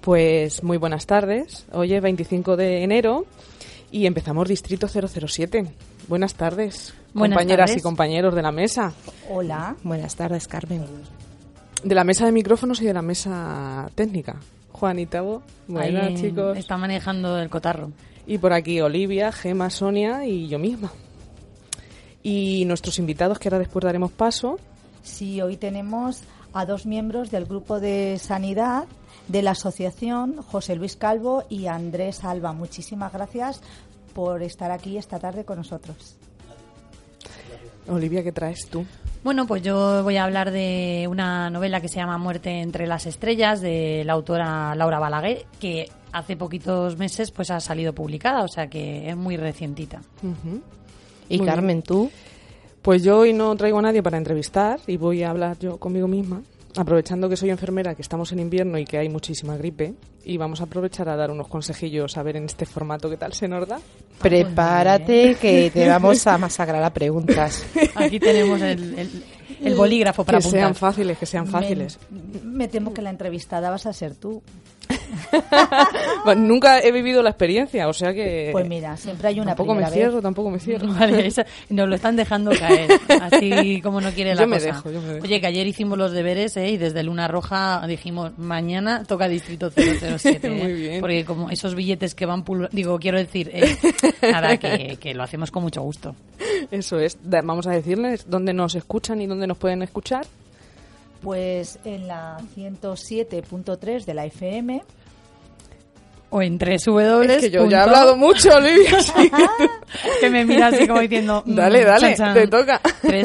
Pues muy buenas tardes. Hoy es 25 de enero y empezamos Distrito 007. Buenas tardes, compañeras y compañeros de la mesa. Hola. Buenas tardes, Carmen. De la mesa de micrófonos y de la mesa técnica. Juan y Tavo. Buenas, chicos. Está manejando el cotarro. Y por aquí Olivia, Gema, Sonia y yo misma. Y nuestros invitados, que ahora después daremos paso. Sí, hoy tenemos a dos miembros del grupo de sanidad de la asociación, José Luis Calvo y Andrés Alba. Muchísimas gracias por estar aquí esta tarde con nosotros. Olivia, ¿qué traes tú? Bueno, pues yo voy a hablar de una novela que se llama Muerte entre las estrellas, de la autora Laura Balaguer, que hace poquitos meses pues ha salido publicada, o sea que es muy recientita. Uh-huh. Y Muy Carmen, bien. ¿tú? Pues yo hoy no traigo a nadie para entrevistar y voy a hablar yo conmigo misma, aprovechando que soy enfermera, que estamos en invierno y que hay muchísima gripe, y vamos a aprovechar a dar unos consejillos, a ver en este formato qué tal se nos da. Prepárate que te vamos a masacrar a preguntas. Aquí tenemos el bolígrafo para que apuntar. que sean fáciles. Me temo que la entrevistada vas a ser tú. Bueno, nunca he vivido la experiencia, o sea que... Pues mira, siempre hay una tampoco primera vez. Tampoco me cierro. Vale, nos lo están dejando caer, así como no quiere la Yo me cosa. dejo. Oye, que ayer hicimos los deberes y desde Luna Roja dijimos, mañana toca Distrito 007. Muy bien. Porque como esos billetes que van quiero decir, nada, que lo hacemos con mucho gusto. Eso es. Vamos a decirles dónde nos escuchan y dónde nos pueden escuchar. Pues en la 107.3 de la FM. O en 3W. Es que yo ya he hablado mucho, Olivia. Así que me mira así como diciendo... Dale, chan, chan. te toca.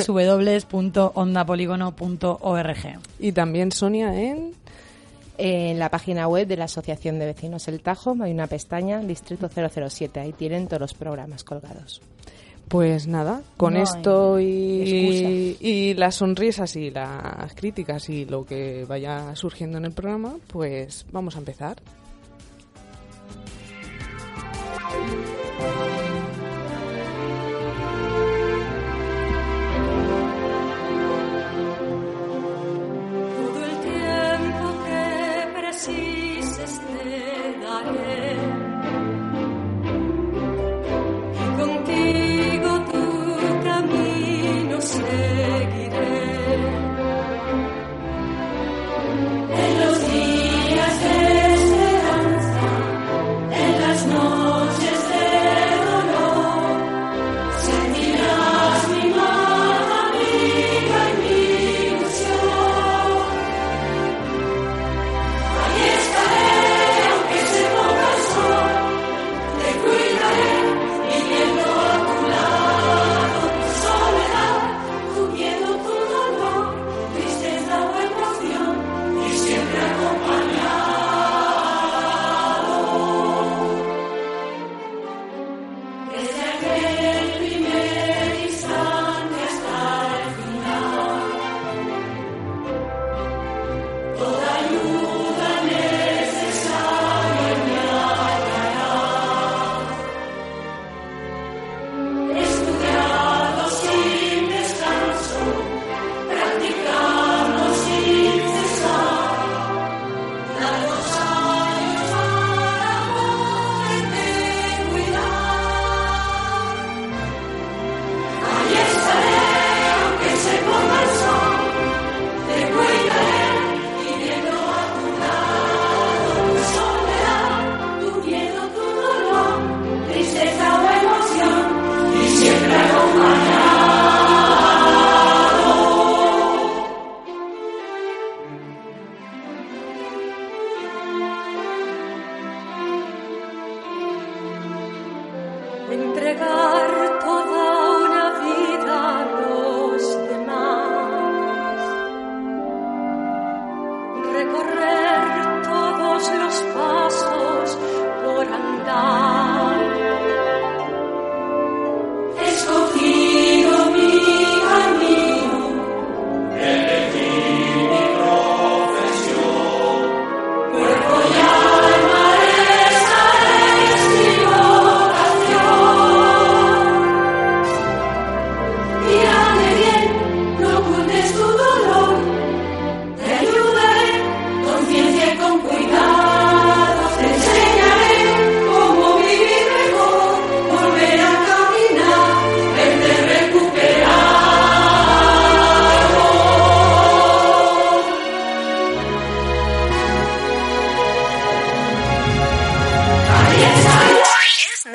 www.ondapolígono.org. Y también Sonia en la página web de la Asociación de Vecinos El Tajo hay una pestaña, Distrito 007. Ahí tienen todos los programas colgados. Pues nada, con esto y las sonrisas y las críticas y lo que vaya surgiendo en el programa, pues vamos a empezar. Todo el tiempo que precises te daré. Contigo tu camino seguiré. En los días de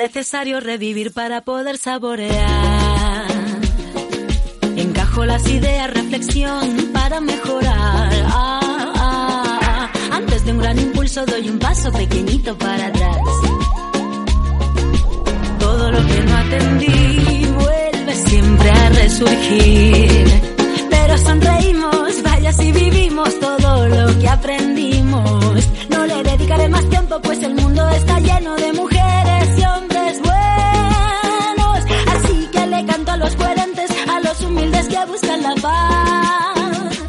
necesario revivir para poder saborear. Encajo las ideas, reflexión para mejorar. Antes de un gran impulso doy un paso pequeñito para atrás. Todo lo que no atendí vuelve siempre a resurgir. Pero sonreímos, vaya si vivimos todo lo que aprendimos. No le dedicaré más tiempo, pues el mundo está lleno de mujeres y hombres buenos. Así que le canto a los coherentes, a los humildes que buscan la paz,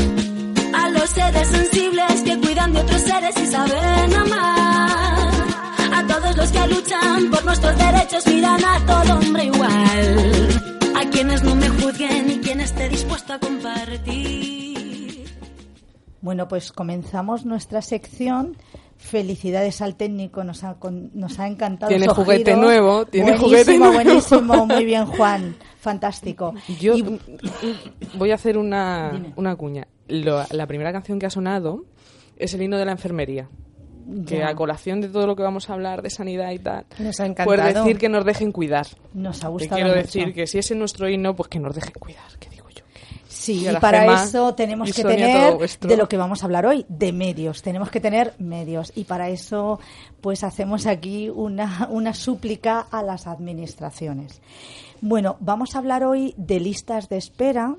a los seres sensibles que cuidan de otros seres y saben amar, a todos los que luchan por nuestros derechos, miran a todo hombre igual, a quienes no me juzguen y quien esté dispuesto a compartir. Bueno, pues comenzamos nuestra sección. Felicidades al técnico, nos ha encantado. Tiene su juguete giro. nuevo, tiene buenísimo, juguete nuevo. buenísimo, muy bien, Juan, fantástico. Yo voy a hacer una cuña. La primera canción que ha sonado es el himno de la enfermería. Que a colación de todo lo que vamos a hablar de sanidad y tal, nos ha encantado. Pues decir que nos dejen cuidar. Nos ha gustado. Te quiero mucho. decir que si ese es nuestro himno, pues que nos dejen cuidar, que digo yo. Sí, y y para Gemma eso tenemos y que Sonia, tener, todo de lo que vamos a hablar hoy, de medios. Tenemos que tener medios y para eso pues hacemos aquí una súplica a las administraciones. Bueno, vamos a hablar hoy de listas de espera.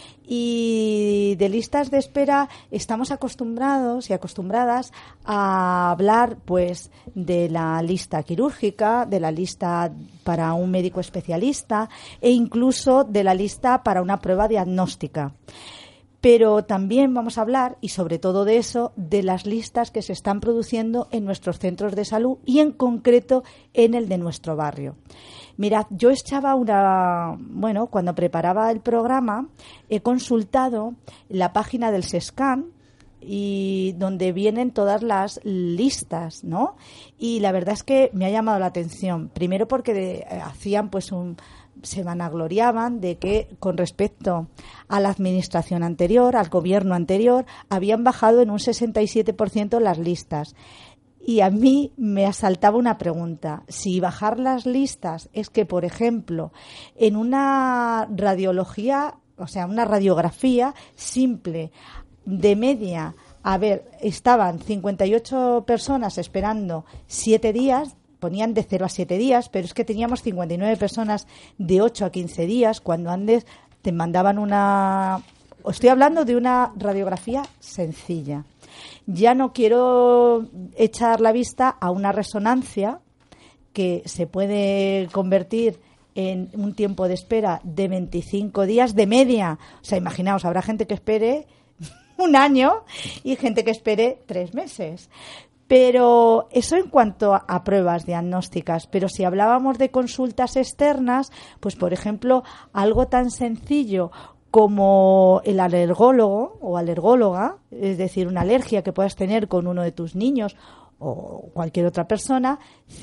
Y de listas de espera estamos acostumbrados y acostumbradas a hablar pues de la lista quirúrgica, de la lista para un médico especialista e incluso de la lista para una prueba diagnóstica. Pero también vamos a hablar, y sobre todo de eso, de las listas que se están produciendo en nuestros centros de salud y en concreto en el de nuestro barrio. Mirad, yo echaba cuando preparaba el programa, he consultado la página del SESCAN y donde vienen todas las listas, ¿no? Y la verdad es que me ha llamado la atención. Primero porque hacían se vanagloriaban de que con respecto a la administración anterior, al gobierno anterior, habían bajado en un 67% las listas. Y a mí me asaltaba una pregunta. Si bajar las listas es que, por ejemplo, en una radiología, o sea, una radiografía simple, de media, estaban 58 personas esperando 7 días, ponían de 0 a 7 días, pero es que teníamos 59 personas de 8 a 15 días, cuando antes te mandaban estoy hablando de una radiografía sencilla. Ya no quiero echar la vista a una resonancia que se puede convertir en un tiempo de espera de 25 días de media. O sea, imaginaos, habrá gente que espere un año y gente que espere 3 meses. Pero eso en cuanto a pruebas diagnósticas. Pero si hablábamos de consultas externas, pues por ejemplo, algo tan sencillo como el alergólogo o alergóloga, es decir, una alergia que puedas tener con uno de tus niños o cualquier otra persona,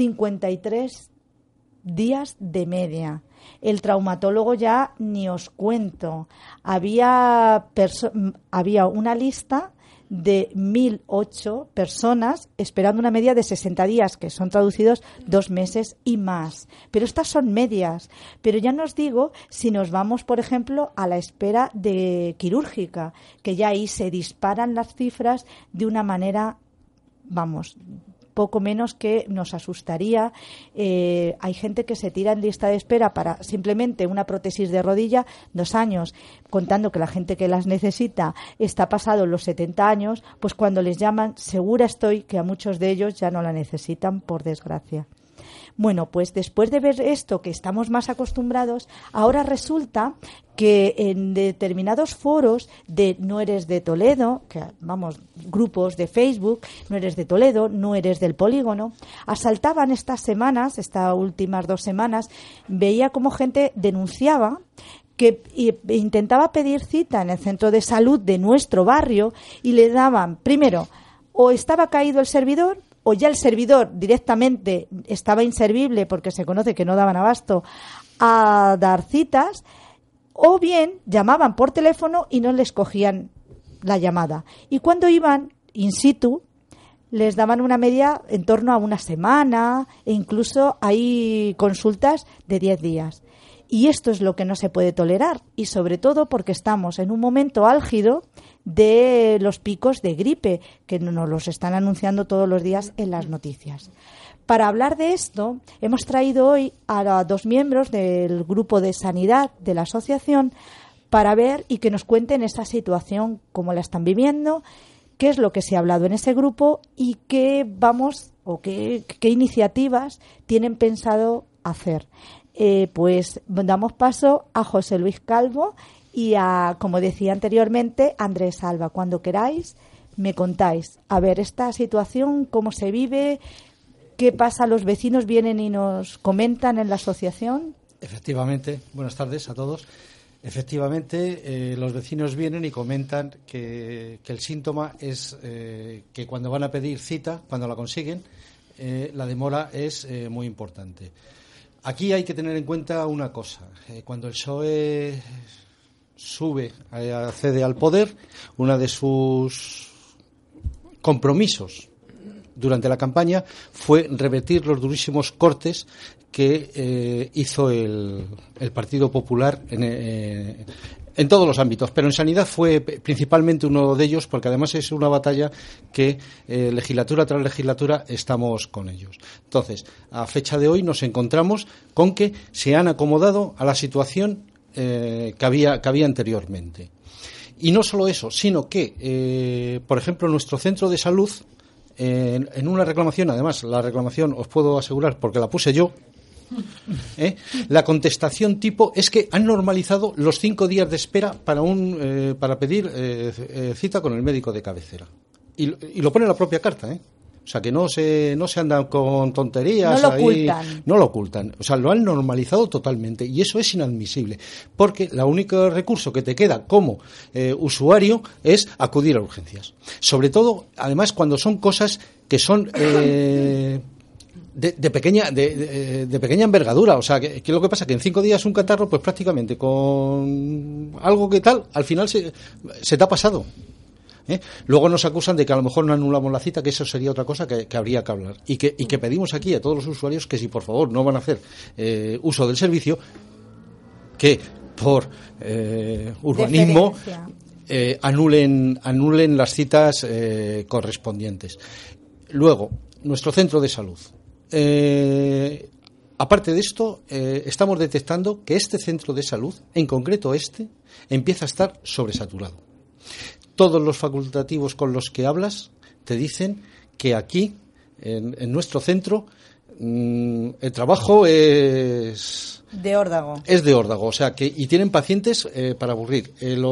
53 días de media. El traumatólogo ya ni os cuento. Había una lista de 1.008 personas esperando una media de 60 días, que son traducidos 2 meses y más. Pero estas son medias. Pero ya no os digo si nos vamos, por ejemplo, a la espera de quirúrgica, que ya ahí se disparan las cifras de una manera, poco menos que nos asustaría. Hay gente que se tira en lista de espera para simplemente una prótesis de rodilla 2 años, contando que la gente que las necesita está pasado los 70 años, pues cuando les llaman, segura estoy que a muchos de ellos ya no la necesitan, por desgracia. Bueno, pues después de ver esto, que estamos más acostumbrados, ahora resulta que en determinados foros de no eres de Toledo, grupos de Facebook, no eres de Toledo, no eres del polígono, asaltaban estas últimas 2 semanas, veía como gente denunciaba que intentaba pedir cita en el centro de salud de nuestro barrio y le daban, primero, o estaba caído el servidor, o ya el servidor directamente estaba inservible porque se conoce que no daban abasto a dar citas, o bien llamaban por teléfono y no les cogían la llamada. Y cuando iban in situ, les daban una media en torno a una semana e incluso hay consultas de 10 días. Y esto es lo que no se puede tolerar, y sobre todo porque estamos en un momento álgido de los picos de gripe, que nos los están anunciando todos los días en las noticias. Para hablar de esto, hemos traído hoy a 2 miembros del grupo de sanidad de la asociación para ver y que nos cuenten esa situación, cómo la están viviendo, qué es lo que se ha hablado en ese grupo y qué iniciativas tienen pensado hacer. Pues damos paso a José Luis Calvo y a, como decía anteriormente, Andrés Alba. Cuando queráis, me contáis. A ver, esta situación, cómo se vive, qué pasa, los vecinos vienen y nos comentan en la asociación. Efectivamente, buenas tardes a todos. Efectivamente, los vecinos vienen y comentan que el síntoma es que cuando van a pedir cita, cuando la consiguen, la demora es muy importante. Aquí hay que tener en cuenta una cosa. Cuando el PSOE accede al poder, uno de sus compromisos durante la campaña fue revertir los durísimos cortes que hizo el Partido Popular en todos los ámbitos, pero en sanidad fue principalmente uno de ellos, porque además es una batalla que legislatura tras legislatura estamos con ellos. Entonces, a fecha de hoy nos encontramos con que se han acomodado a la situación que había anteriormente. Y no solo eso, sino que, por ejemplo, nuestro centro de salud, en una reclamación, además, la reclamación os puedo asegurar porque la puse yo, la contestación tipo es que han normalizado los 5 días de espera para pedir cita con el médico de cabecera, y lo pone en la propia carta, o sea que no se andan con tonterías, no lo ocultan, o sea, lo han normalizado totalmente, y eso es inadmisible, porque el único recurso que te queda como usuario es acudir a urgencias, sobre todo además cuando son cosas que son de pequeña envergadura, o sea, que lo que pasa que en 5 días un catarro, pues prácticamente con algo que tal, al final se te ha pasado. Luego nos acusan de que a lo mejor no anulamos la cita, que eso sería otra cosa que habría que hablar. Y que pedimos aquí a todos los usuarios que si por favor no van a hacer uso del servicio, que por urbanismo anulen las citas correspondientes. Luego, nuestro centro de salud. Aparte de esto, estamos detectando que este centro de salud, en concreto empieza a estar sobresaturado. Todos los facultativos con los que hablas te dicen que aquí, en nuestro centro, el trabajo es de órdago. Es de órdago, o sea que y tienen pacientes para aburrir.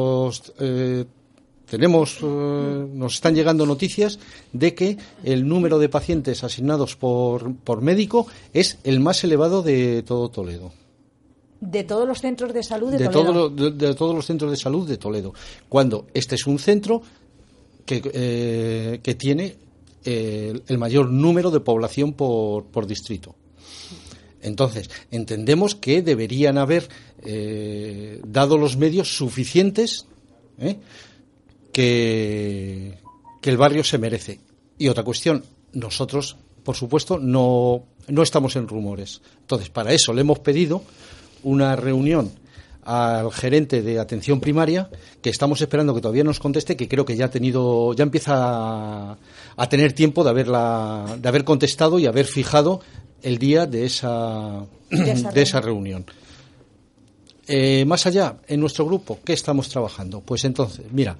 Nos están llegando noticias de que el número de pacientes asignados por médico es el más elevado de todo Toledo. De todos los centros de salud de Toledo. De todos los centros de salud de Toledo. Cuando este es un centro que tiene el mayor número de población por distrito. Entonces, entendemos que deberían haber dado los medios suficientes que el barrio se merece. Y otra cuestión, nosotros, por supuesto, no estamos en rumores. Entonces, para eso le hemos pedido una reunión al gerente de atención primaria, que estamos esperando que todavía nos conteste, que creo que ya empieza a tener tiempo de haber contestado y haber fijado el día de esa reunión. Más allá, en nuestro grupo, ¿qué estamos trabajando? Pues entonces, mira,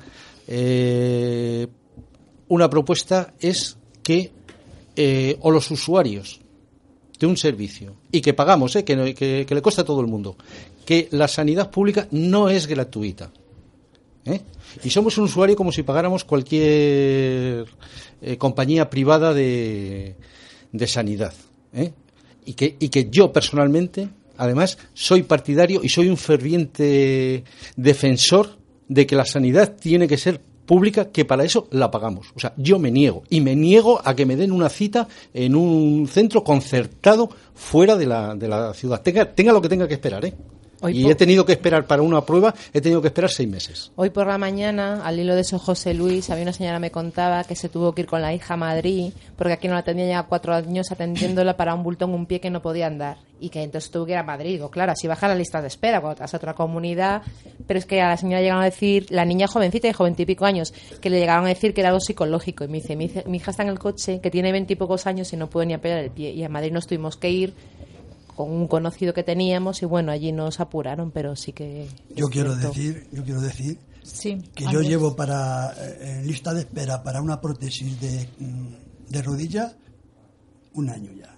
una propuesta es que o los usuarios de un servicio y que pagamos, que le cuesta a todo el mundo, que la sanidad pública no es gratuita, y somos un usuario como si pagáramos cualquier compañía privada de sanidad, y que yo personalmente además soy partidario y soy un ferviente defensor de que la sanidad tiene que ser pública, que para eso la pagamos. O sea, yo me niego a que me den una cita en un centro concertado fuera de la ciudad. Tenga lo que tenga que esperar, Y he tenido que esperar para una prueba, he tenido que esperar 6 meses. Hoy por la mañana, al hilo de eso, José Luis, había una señora me contaba que se tuvo que ir con la hija a Madrid, porque aquí no la tenía ya 4 años atendiéndola para un bulto en un pie que no podía andar. Y que entonces tuvo que ir a Madrid. Digo, claro, así baja la lista de espera cuando te vas a otra comunidad. Pero es que a la señora llegaron a decir, la niña jovencita, de 20 y pico años, que le llegaron a decir que era algo psicológico. Y me dice, mi hija está en el coche, que tiene 20 y pocos años y no puede ni apelar el pie. Y a Madrid nos tuvimos que ir con un conocido que teníamos y bueno, allí nos apuraron, pero sí que... Yo quiero decir Sí, que yo llevo en lista de espera para una prótesis de rodilla 1 año ya.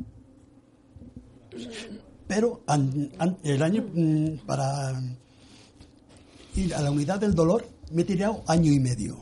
Pero el año para ir a la unidad del dolor me he tirado 1 año y medio.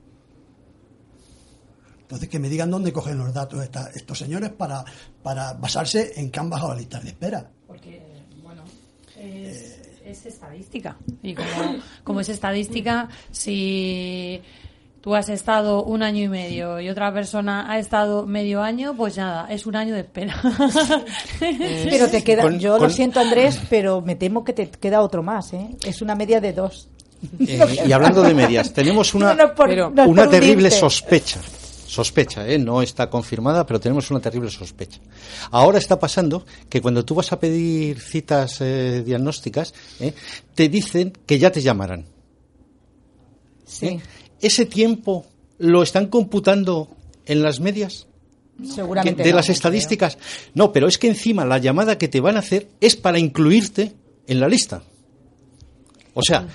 Entonces, que me digan dónde cogen los datos estos señores para basarse en que han bajado la lista de espera. Porque, bueno, es estadística. Y como es estadística, si tú has estado 1 año y medio y otra persona ha estado medio año, pues nada, es 1 año de espera. Pero te queda, lo siento, Andrés, pero me temo que te queda otro más, ¿eh? Es una media de 2. Y hablando de medias, tenemos una terrible sospecha, no está confirmada, pero tenemos una terrible sospecha. Ahora está pasando que cuando tú vas a pedir citas diagnósticas, te dicen que ya te llamarán. Sí. ¿Ese tiempo lo están computando en las medias? Seguramente de no, las estadísticas. No, pero es que encima la llamada que te van a hacer es para incluirte en la lista. O sea,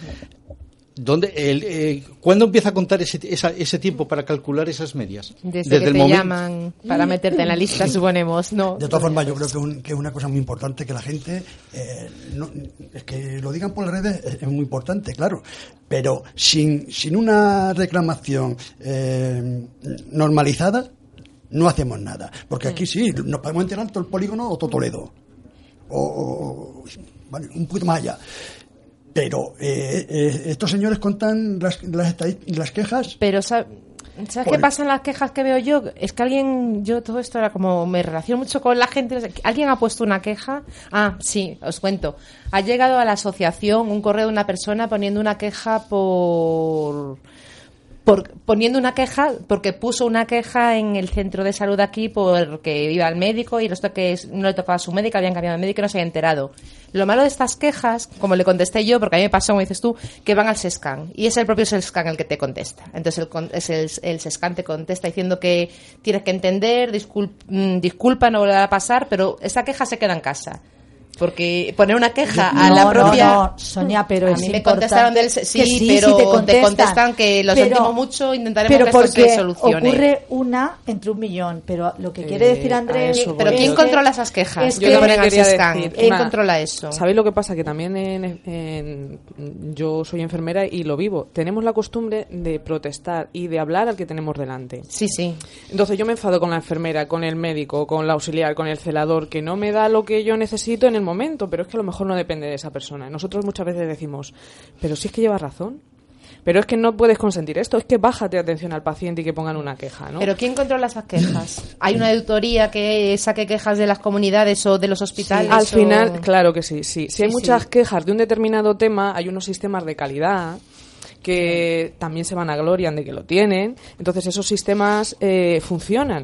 ¿cuándo empieza a contar ese tiempo para calcular esas medias? Desde que te llaman para meterte en la lista, suponemos. No. De todas formas, yo creo que es una cosa muy importante que la gente, es que lo digan por las redes es muy importante, claro, pero sin una reclamación normalizada, no hacemos nada. Porque aquí sí, nos podemos enterar todo el polígono o todo Toledo. Bueno, un poquito más allá. Pero estos señores cuentan las quejas. Pero ¿sabes qué pasa en las quejas que veo yo? Es que yo todo esto era como, me relaciono mucho con la gente. ¿Alguien ha puesto una queja? Ah, sí, os cuento. Ha llegado a la asociación un correo de una persona poniendo una queja porque puso una queja en el centro de salud aquí porque iba al médico y no le tocaba a su médico, habían cambiado de médico y no se había enterado. Lo malo de estas quejas, como le contesté yo, porque a mí me pasó, como dices tú, que van al SESCAN y es el propio SESCAN el que te contesta. Entonces el SESCAN te contesta diciendo que tienes que entender, disculpa, no volverá a pasar, pero esa queja se queda en casa. Porque poner una queja a la propia... No, Sonia, pero a mí me contestaron pero sí te contestan que lo sentimos mucho, intentaremos que esto se solucione. Ocurre una entre 1.000.000, pero lo que quiere decir Andrés... Pero ¿quién controla esas quejas? Yo también quería decir, ¿quién controla eso? ¿Sabéis lo que pasa? Que también yo soy enfermera y lo vivo. Tenemos la costumbre de protestar y de hablar al que tenemos delante. Sí, sí. Entonces yo me enfado con la enfermera, con el médico, con la auxiliar, con el celador, que no me da lo que yo necesito en el momento, pero es que a lo mejor no depende de esa persona. Nosotros muchas veces decimos, pero si es que llevas razón, pero es que no puedes consentir esto, es que bájate atención al paciente y que pongan una queja, ¿no? Pero ¿quién controla esas quejas? ¿Hay una auditoría que saque quejas de las comunidades o de los hospitales? Sí, al final, claro que sí. Si hay muchas quejas de un determinado tema, hay unos sistemas de calidad que también se vanaglorian de que lo tienen. Entonces esos sistemas funcionan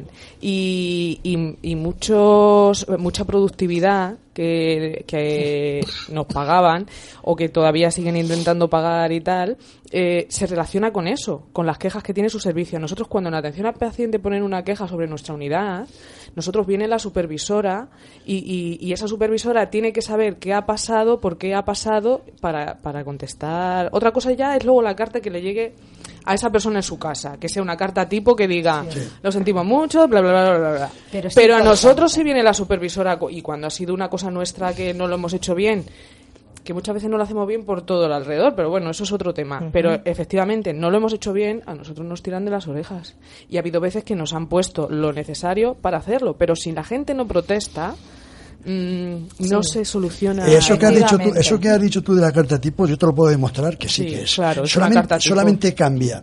y mucha productividad que nos pagaban o que todavía siguen intentando pagar y tal, se relaciona con eso, con las quejas que tiene su servicio. Nosotros cuando en atención al paciente ponen una queja sobre nuestra unidad, nosotros viene la supervisora y esa supervisora tiene que saber qué ha pasado, por qué ha pasado para contestar. Otra cosa ya es luego la carta que le llegue a esa persona en su casa, que sea una carta tipo que diga, lo sentimos mucho, bla, bla, bla, bla, bla. Pero a nosotros sí viene la supervisora y cuando ha sido una cosa nuestra que no lo hemos hecho bien, que muchas veces no lo hacemos bien por todo el alrededor, pero bueno, eso es otro tema. Uh-huh. Pero efectivamente no lo hemos hecho bien, a nosotros nos tiran de las orejas. Y ha habido veces que nos han puesto lo necesario para hacerlo, pero si la gente no protesta, no se soluciona. Eso que has dicho tú de la carta tipo, yo te lo puedo demostrar que sí que es. Claro, solamente cambia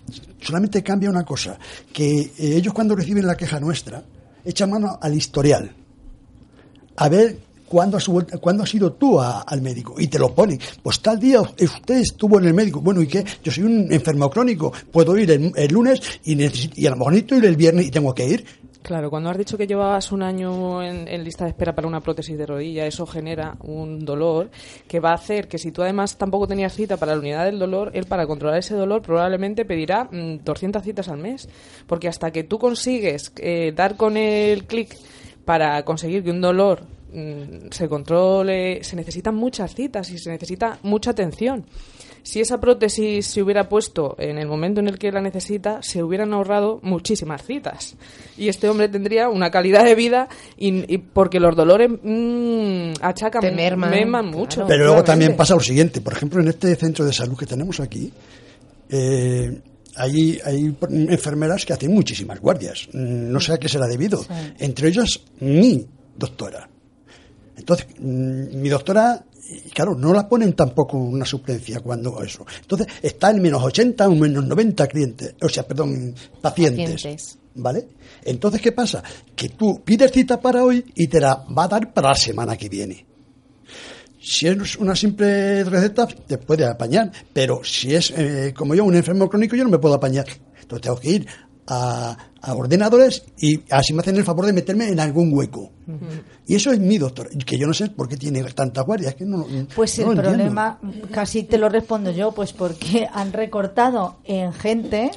una cosa, que ellos cuando reciben la queja nuestra echan mano al historial, a ver ¿cuándo has ido tú al médico? Y te lo ponen. Pues tal día usted estuvo en el médico. Bueno, ¿y qué? Yo soy un enfermo crónico. Puedo ir el lunes y a lo mejor necesito ir el viernes y tengo que ir. Claro, cuando has dicho que llevabas un año en lista de espera para una prótesis de rodilla, eso genera un dolor que va a hacer que si tú además tampoco tenías cita para la unidad del dolor, él para controlar ese dolor probablemente pedirá 200 citas al mes. Porque hasta que tú consigues dar con el clic para conseguir que un dolor se controle, se necesitan muchas citas y se necesita mucha atención. Si esa prótesis se hubiera puesto en el momento en el que la necesita, se hubieran ahorrado muchísimas citas. Y este hombre tendría una calidad de vida y porque los dolores achacan, merman mucho. Claro. Pero luego también pasa lo siguiente. Por ejemplo, en este centro de salud que tenemos aquí, hay enfermeras que hacen muchísimas guardias. No sé a qué será debido. Sí. Entre ellas, mi doctora. Entonces, mi doctora... Claro, no la ponen tampoco una suplencia cuando eso. Entonces, está en menos 80 o menos 90 pacientes. ¿Vale? Entonces, ¿qué pasa? Que tú pides cita para hoy y te la va a dar para la semana que viene. Si es una simple receta, te puede apañar. Pero si es, como yo, un enfermo crónico, yo no me puedo apañar. Entonces, tengo que ir a ordenadores y así me hacen el favor de meterme en algún hueco. Uh-huh. Y eso es mi doctor, que yo no sé por qué tiene tanta guardia. Que pues el problema, casi te lo respondo yo, pues porque han recortado en gente,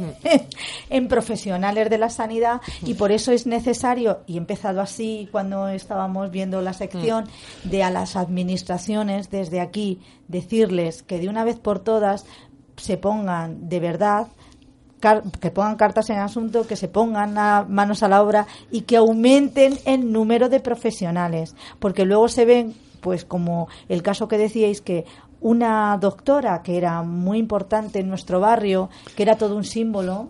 en profesionales de la sanidad, y por eso es necesario, y he empezado así cuando estábamos viendo la sección, de a las administraciones desde aquí decirles que de una vez por todas se pongan de verdad, que pongan cartas en el asunto, que se pongan manos a la obra y que aumenten el número de profesionales, porque luego se ven, pues como el caso que decíais, que una doctora que era muy importante en nuestro barrio, que era todo un símbolo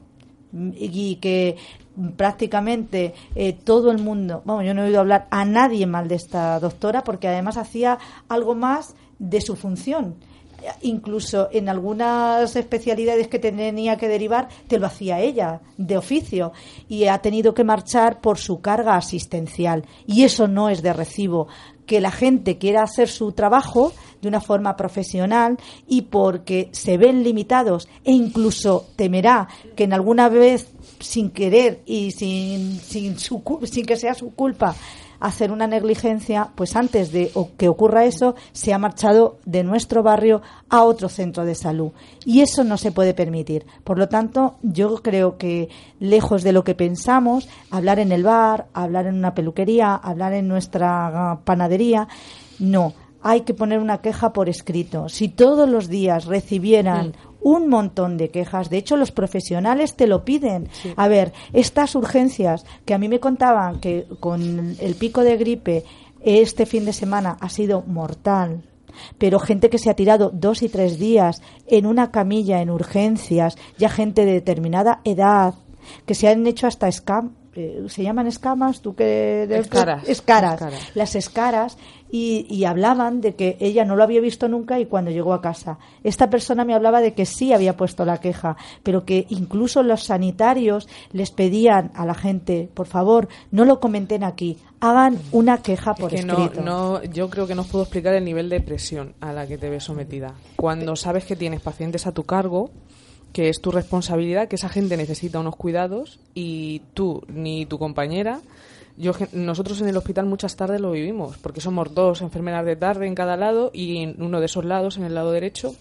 y que prácticamente todo el mundo, yo no he oído hablar a nadie mal de esta doctora, porque además hacía algo más de su función. Incluso en algunas especialidades que tenía que derivar te lo hacía ella de oficio, y ha tenido que marchar por su carga asistencial, y eso no es de recibo. Que la gente quiera hacer su trabajo de una forma profesional y porque se ven limitados, e incluso temerá que en alguna vez sin querer y sin que sea su culpa hacer una negligencia, pues antes de que ocurra eso, se ha marchado de nuestro barrio a otro centro de salud. Y eso no se puede permitir. Por lo tanto, yo creo que, lejos de lo que pensamos, hablar en el bar, hablar en una peluquería, hablar en nuestra panadería, no. Hay que poner una queja por escrito. Si todos los días recibieran un montón de quejas, de hecho los profesionales te lo piden. Sí. A ver, estas urgencias que a mí me contaban que con el pico de gripe este fin de semana ha sido mortal, pero gente que se ha tirado 2 y 3 días en una camilla en urgencias, ya gente de determinada edad, que se han hecho hasta se llaman escamas, tú que escaras. Las escaras, y hablaban de que ella no lo había visto nunca, y cuando llegó a casa esta persona me hablaba de que sí había puesto la queja, pero que incluso los sanitarios les pedían a la gente, por favor, no lo comenten aquí, hagan una queja por escrito. No, yo creo que no os puedo explicar el nivel de presión a la que te ves sometida cuando sabes que tienes pacientes a tu cargo, que es tu responsabilidad, que esa gente necesita unos cuidados y tú ni tu compañera. Nosotros en el hospital muchas tardes lo vivimos, porque somos 2 enfermeras de tarde en cada lado, y en uno de esos lados, en el lado derecho,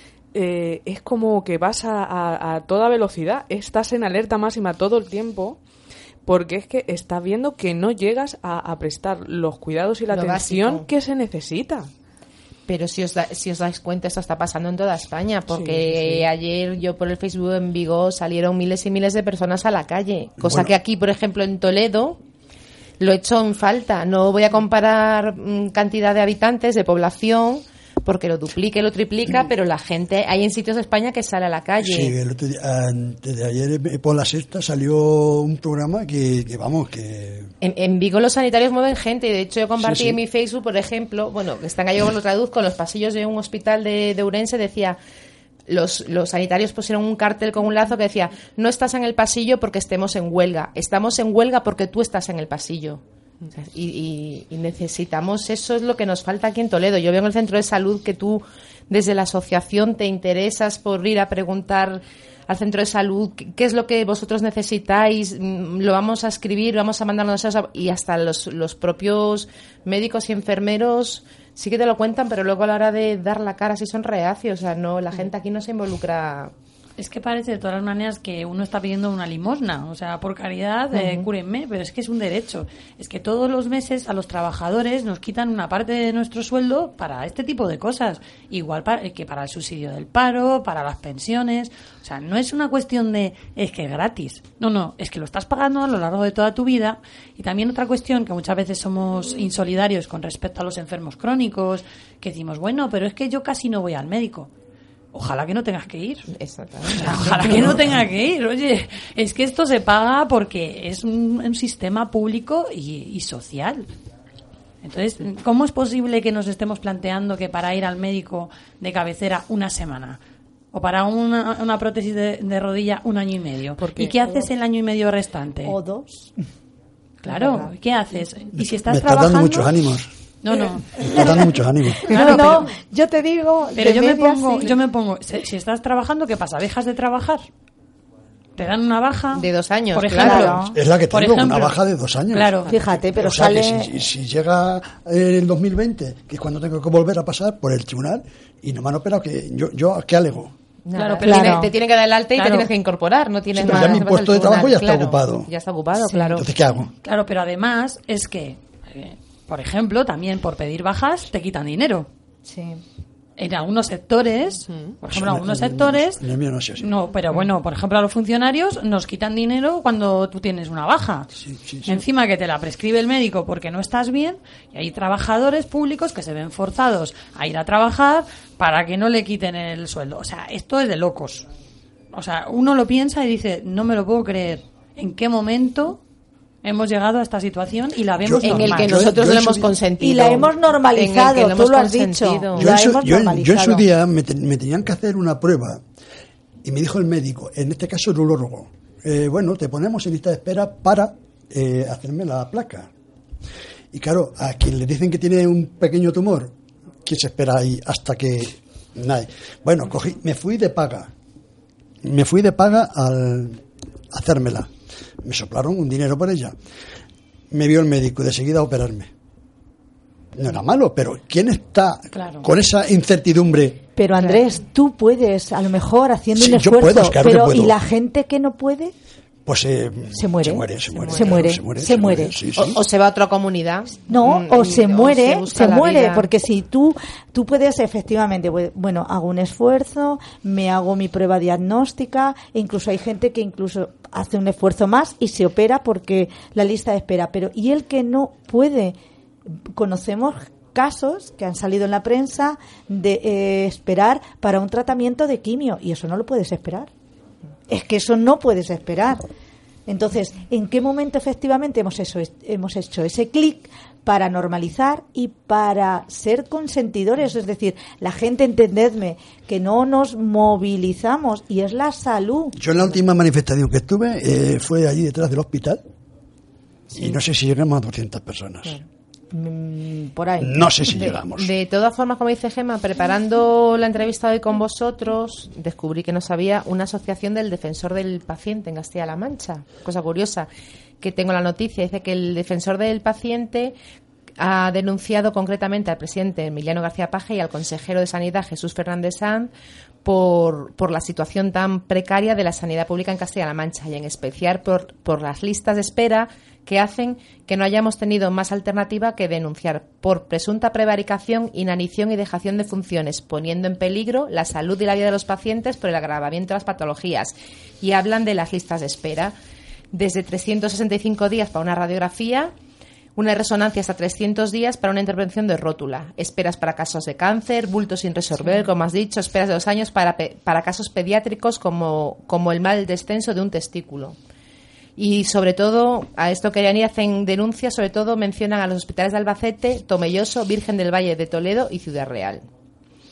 es como que vas a toda velocidad, estás en alerta máxima todo el tiempo, porque es que estás viendo que no llegas a prestar los cuidados y la atención que se necesita. Pero si os dais cuenta, esto está pasando en toda España, porque ayer yo por el Facebook en Vigo salieron miles y miles de personas a la calle, cosa que aquí, por ejemplo, en Toledo lo he hecho en falta. No voy a comparar cantidad de habitantes, de población, porque lo duplica y lo triplica, pero la gente, hay en sitios de España que sale a la calle. Sí, el otro día, antes de ayer por la sexta salió un programa que En Vigo los sanitarios mueven gente, y de hecho yo compartí en mi Facebook, por ejemplo, que está en gallego, lo traduzco, en los pasillos de un hospital de Ourense decía, los sanitarios pusieron un cartel con un lazo que decía, no estás en el pasillo porque estemos en huelga, estamos en huelga porque tú estás en el pasillo. O sea, y necesitamos, eso es lo que nos falta aquí en Toledo. Yo veo en el centro de salud que tú desde la asociación te interesas por ir a preguntar al centro de salud qué es lo que vosotros necesitáis, lo vamos a escribir, vamos a mandarnos y hasta los propios médicos y enfermeros sí que te lo cuentan, pero luego a la hora de dar la cara sí son reacios, o sea, no, la gente aquí no se involucra. Es que parece de todas las maneras que uno está pidiendo una limosna, o sea, por caridad, cúrenme, pero es que es un derecho. Es que todos los meses a los trabajadores nos quitan una parte de nuestro sueldo para este tipo de cosas, igual que para el subsidio del paro, para las pensiones. O sea, no es una cuestión de es que es gratis. No, es que lo estás pagando a lo largo de toda tu vida. Y también otra cuestión, que muchas veces somos insolidarios con respecto a los enfermos crónicos, que decimos, bueno, pero es que yo casi no voy al médico. Ojalá que no tengas que ir. Exactamente. Ojalá que no tenga que ir. Oye, es que esto se paga porque es un sistema público y social. Entonces, ¿cómo es posible que nos estemos planteando que para ir al médico de cabecera una semana o para una prótesis de rodilla 1 año y medio? ¿Y qué haces el año y medio restante? O 2. Claro, ¿qué haces? Y si estás me trabajando... dando muchos ánimos. No. Me está dando muchos ánimos. Claro, no, yo te digo... Pero de yo me pongo... Si estás trabajando, ¿qué pasa? ¿Dejas de trabajar? ¿Te dan una baja? De 2 años, por ejemplo. claro. Es la que Por tengo, ejemplo. una baja de 2 años. Claro. Fíjate, pero o sea, sale... que si llega el 2020, que es cuando tengo que volver a pasar por el tribunal, y no me han operado, que yo ¿qué alego? Claro, Claro, pero te tiene que dar el alta y te tienes que incorporar, no tienes Sí, pero más. ya mi no te vas puesto al de trabajo ya tribunal, está ocupado. Ya está ocupado, Sí. claro. Entonces, ¿qué hago? Claro, pero además es que, por ejemplo, también por pedir bajas te quitan dinero. Sí. En algunos sectores, por ejemplo, en algunos sectores... En el mío no sé así. No, pero bueno, por ejemplo, a los funcionarios nos quitan dinero cuando tú tienes una baja. Sí. Encima que te la prescribe el médico porque no estás bien, y hay trabajadores públicos que se ven forzados a ir a trabajar para que no le quiten el sueldo. O sea, esto es de locos. O sea, uno lo piensa y dice, no me lo puedo creer. ¿En qué momento hemos llegado a esta situación y la vemos En el normal? que nosotros Yo lo en hemos su- consentido. Y la hemos normalizado, En el que tú lo has consentido. dicho. Yo La en, su, hemos yo en su normalizado. día me tenían que hacer una prueba y me dijo el médico, en este caso el urólogo, bueno, te ponemos en lista de espera para hacerme la placa. Y claro, a quien le dicen que tiene un pequeño tumor, ¿quién se espera ahí hasta que nadie? Bueno, me fui de paga al hacérmela. Me soplaron un dinero por ella. Me vio el médico y de seguida a operarme. No era malo, pero ¿quién está Claro. con esa incertidumbre? Pero Andrés, tú puedes, a lo mejor, haciendo Sí, un yo esfuerzo, puedo, claro que pero puedo. ¿y la gente que no puede? Pues Se muere. Se Se muere. Sí, sí. O se va a otra comunidad. No, o se muere, busca se la muere, vida. porque si tú puedes efectivamente, bueno, hago un esfuerzo, me hago mi prueba diagnóstica, e incluso hay gente que incluso hace un esfuerzo más y se opera porque la lista de espera, pero ¿y el que no puede? Conocemos casos que han salido en la prensa de esperar para un tratamiento de quimio y eso no lo puedes esperar. Es que eso no puedes esperar. Entonces, ¿en qué momento efectivamente hemos hecho ese clic para normalizar y para ser consentidores? Es decir, la gente, entendedme, que no nos movilizamos y es la salud. Yo en la última manifestación que estuve fue allí detrás del hospital y no sé si llegamos a 200 personas. Por ahí. No sé si llegamos. De todas formas, como dice Gemma, preparando la entrevista hoy con vosotros, descubrí que no sabía una asociación del defensor del paciente en Castilla-La Mancha. Cosa curiosa, que tengo la noticia. Dice que el defensor del paciente ha denunciado concretamente al presidente Emiliano García Paje y al consejero de Sanidad Jesús Fernández Sanz por la situación tan precaria de la sanidad pública en Castilla-La Mancha y en especial por las listas de espera que hacen que no hayamos tenido más alternativa que denunciar por presunta prevaricación, inanición y dejación de funciones, poniendo en peligro la salud y la vida de los pacientes por el agravamiento de las patologías. Y hablan de las listas de espera, desde 365 días para una radiografía, una resonancia hasta 300 días para una intervención de rótula, esperas para casos de cáncer, bultos sin resolver, como has dicho, esperas de 2 años para casos pediátricos como el mal descenso de un testículo. Y sobre todo, a esto querían ir, hacen denuncias, sobre todo mencionan a los hospitales de Albacete, Tomelloso, Virgen del Valle de Toledo y Ciudad Real.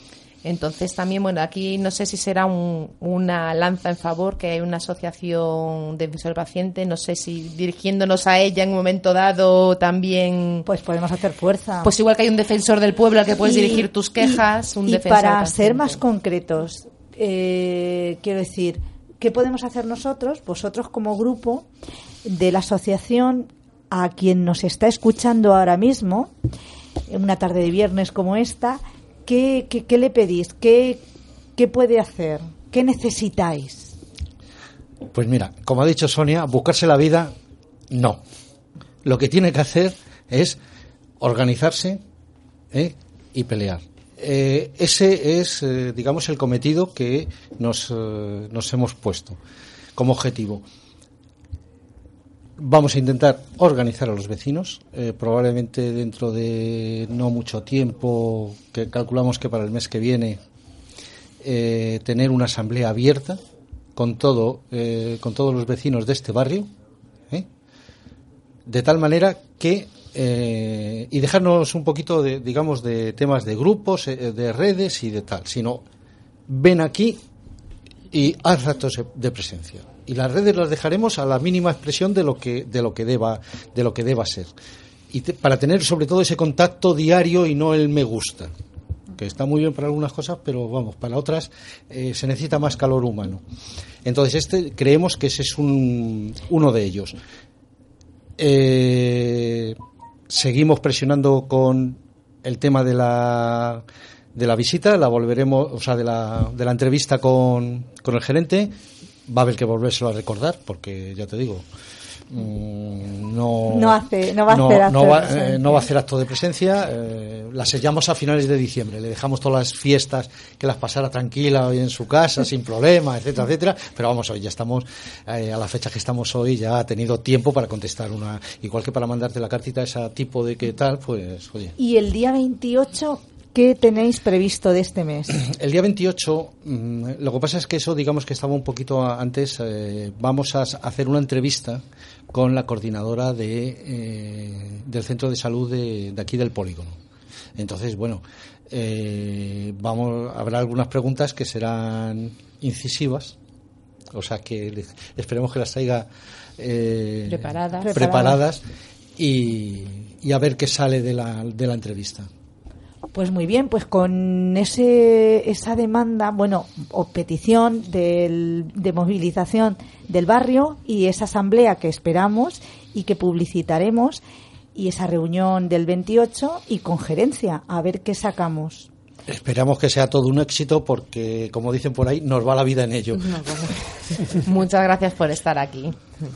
Entonces también, bueno, aquí no sé si será una lanza en favor, que hay una asociación de defensor del paciente, no sé si dirigiéndonos a ella en un momento dado también... Pues podemos hacer fuerza. Pues igual que hay un defensor del pueblo al que puedes dirigir tus quejas, un defensor del para paciente. ser más concretos, quiero decir, ¿qué podemos hacer nosotros, vosotros como grupo de la asociación, a quien nos está escuchando ahora mismo, en una tarde de viernes como esta? ¿Qué le pedís? ¿Qué puede hacer? ¿Qué necesitáis? Pues mira, como ha dicho Sonia, buscarse la vida, no. Lo que tiene que hacer es organizarse y pelear. Ese es, digamos, el cometido que nos hemos puesto como objetivo. Vamos a intentar organizar a los vecinos, probablemente dentro de no mucho tiempo, que calculamos que para el mes que viene, tener una asamblea abierta con todos los vecinos de este barrio, de tal manera que y dejarnos un poquito de, digamos, de temas de grupos, de redes y de tal, sino ven aquí y haz actos de presencia. Y las redes las dejaremos a la mínima expresión de lo que deba ser, y para tener sobre todo ese contacto diario y no el me gusta, que está muy bien para algunas cosas, pero vamos, para otras se necesita más calor humano. Entonces creemos que ese es uno de ellos. Seguimos presionando con el tema de la visita, la volveremos, o sea, de la entrevista con el gerente. Va a haber que volvérselo a recordar, porque ya te digo, no va a hacer acto de presencia. La sellamos a finales de diciembre, le dejamos todas las fiestas que las pasara tranquila hoy en su casa, sin problema, etcétera, etcétera. Pero vamos, hoy ya estamos, a la fecha que estamos hoy, ya ha tenido tiempo para contestar igual que para mandarte la cartita esa tipo de qué tal, pues oye. Y el día 28, ¿qué tenéis previsto de este mes? El día 28, lo que pasa es que eso, digamos que estaba un poquito antes. Vamos a hacer una entrevista con la coordinadora del centro de salud de aquí del polígono. Entonces, bueno, habrá algunas preguntas que serán incisivas, o sea que esperemos que las traiga preparadas y a ver qué sale de la entrevista. Pues muy bien, pues con esa demanda, bueno, o petición de movilización del barrio y esa asamblea que esperamos y que publicitaremos, y esa reunión del 28 y con gerencia, a ver qué sacamos. Esperamos que sea todo un éxito, porque, como dicen por ahí, nos va la vida en ello. Muchas gracias por estar aquí.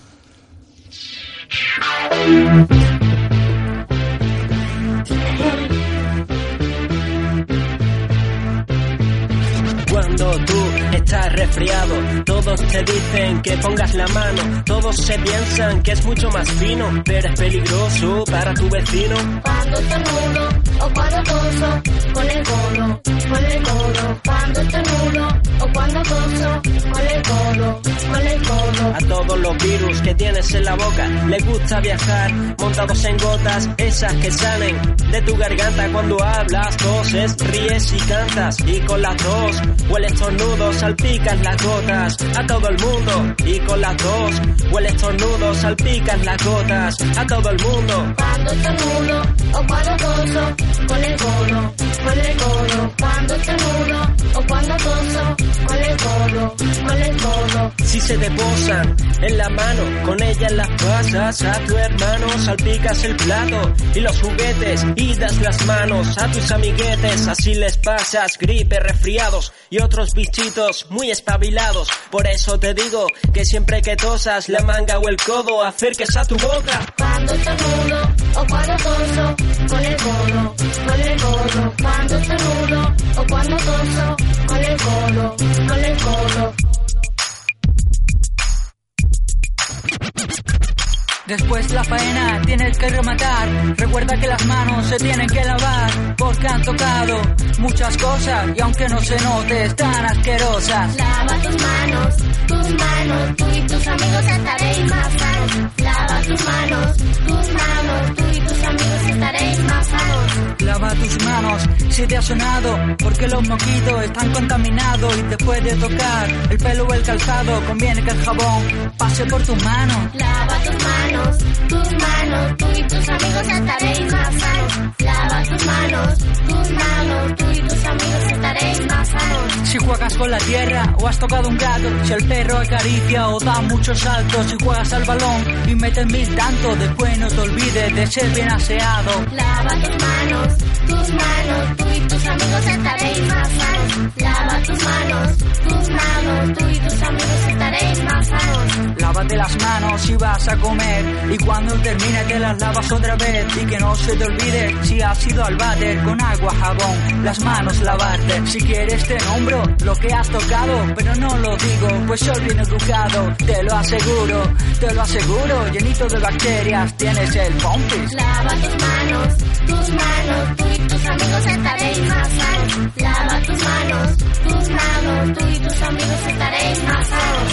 Cuando tú estás resfriado, todos te dicen que pongas la mano, todos se piensan que es mucho más fino, pero es peligroso para tu vecino. Cuando estornudo o cuando toso, con el codo, cuando estornudo o cuando toso, con el codo. A todos los virus que tienes en la boca les gusta viajar montados en gotas, esas que salen de tu garganta cuando hablas, toses, ríes y cantas, y con la tos o el estornudo salpicas las gotas a todo el mundo, y con la tos o el estornudo salpicas las gotas a todo el mundo. Cuando estornudo o cuando toso, con el codo, cuando estornudo o cuando toso, con el codo. Si se te posan en la mano, con ellas las pasas a tu hermano, salpicas el plato y los juguetes y das las manos a tus amiguetes, así les pasas gripe, resfriados y otros bichitos muy espabilados. Por eso te digo que siempre que tosas la manga o el codo acerques a tu boca. Cuando estornudo o cuando toso, con el codo, cuando estornudo o cuando toso, con el codo. Después la faena tienes que rematar. Recuerda que las manos se tienen que lavar, porque han tocado muchas cosas y aunque no se note están asquerosas. Lava tus manos, tú y tus amigos estaréis más sanos. Lava tus manos, tú y tus amigos estaréis más sanos. Lava tus manos si te ha sonado, porque los moquitos están contaminados y te puede tocar el pelo o el calzado. Conviene que el jabón pase por tus manos. Lava tus manos, tú y tus amigos estaréis más sanos. Lava tus manos, tú y tus amigos estaréis más sanos. Si juegas con la tierra o has tocado un gato, si el perro acaricia o da muchos saltos, si juegas al balón y metes 1000 tantos, después no te olvides de ser bien aseado. Lava tus manos, tú y tus amigos estaréis más sanos. Lava tus manos, tú y tus amigos estaréis más sanos. Lávate las manos si vas a comer y cuando termine te las lavas otra vez. Y que no se te olvide si has ido al váter con agua, jabón, las manos lavarte. Si quieres te nombro lo que has tocado, pero no lo digo, pues soy bien educado. Te lo aseguro, llenito de bacterias, tienes el pompis. Lava tus manos, tú y tus amigos estaréis más sanos. Lava tus manos, tú y tus amigos estaréis más sanos.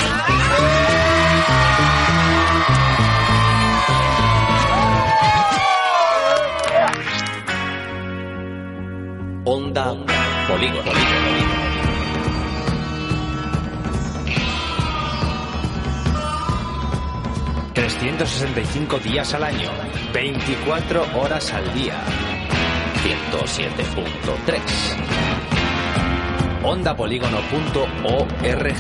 Onda Polígono. 365 días al año, 24 horas al día. 107.3 ondapolígono.org.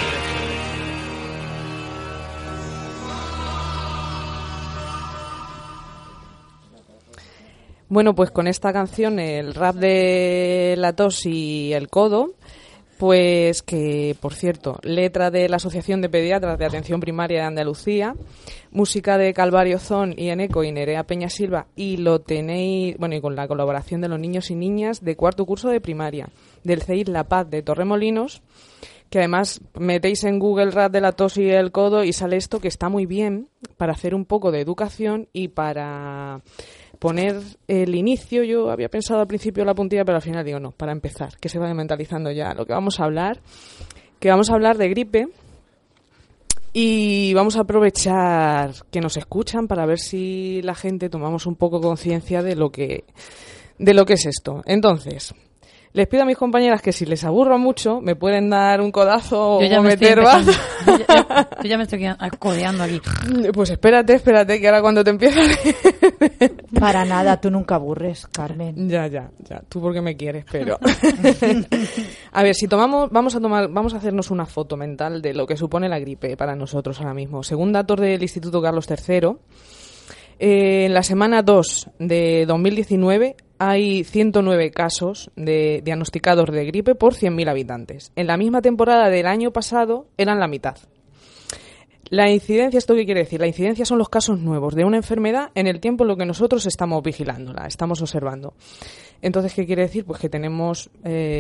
Bueno, pues con esta canción, el rap de La Tos y El Codo, pues que, por cierto, letra de la Asociación de Pediatras de Atención Primaria de Andalucía, música de Calvario Zón y Eneco y Nerea Peña Silva, y lo tenéis, bueno, y con la colaboración de los niños y niñas de cuarto curso de primaria, del CEIS La Paz de Torremolinos, que además metéis en Google rap de La Tos y El Codo y sale esto, que está muy bien para hacer un poco de educación y para poner el inicio. Yo había pensado al principio la puntilla, pero al final digo no, para empezar, que se vaya mentalizando ya lo que vamos a hablar, que vamos a hablar de gripe y vamos a aprovechar que nos escuchan para ver si la gente tomamos un poco conciencia de lo que es esto. Entonces, les pido a mis compañeras que si les aburro mucho me pueden dar un codazo o meter baza. Yo ya me estoy codeando aquí. Pues espérate, que ahora cuando te empiezas... Para nada, tú nunca aburres, Carmen. Ya, tú porque me quieres, pero... A ver, si vamos a hacernos una foto mental de lo que supone la gripe para nosotros ahora mismo. Según datos del Instituto Carlos III, en la semana 2 de 2019 hay 109 casos diagnosticados de gripe por 100.000 habitantes. En la misma temporada del año pasado eran la mitad. La incidencia, ¿esto qué quiere decir? La incidencia son los casos nuevos de una enfermedad en el tiempo en lo que nosotros estamos vigilándola, estamos observando. Entonces, ¿qué quiere decir? Pues que tenemos,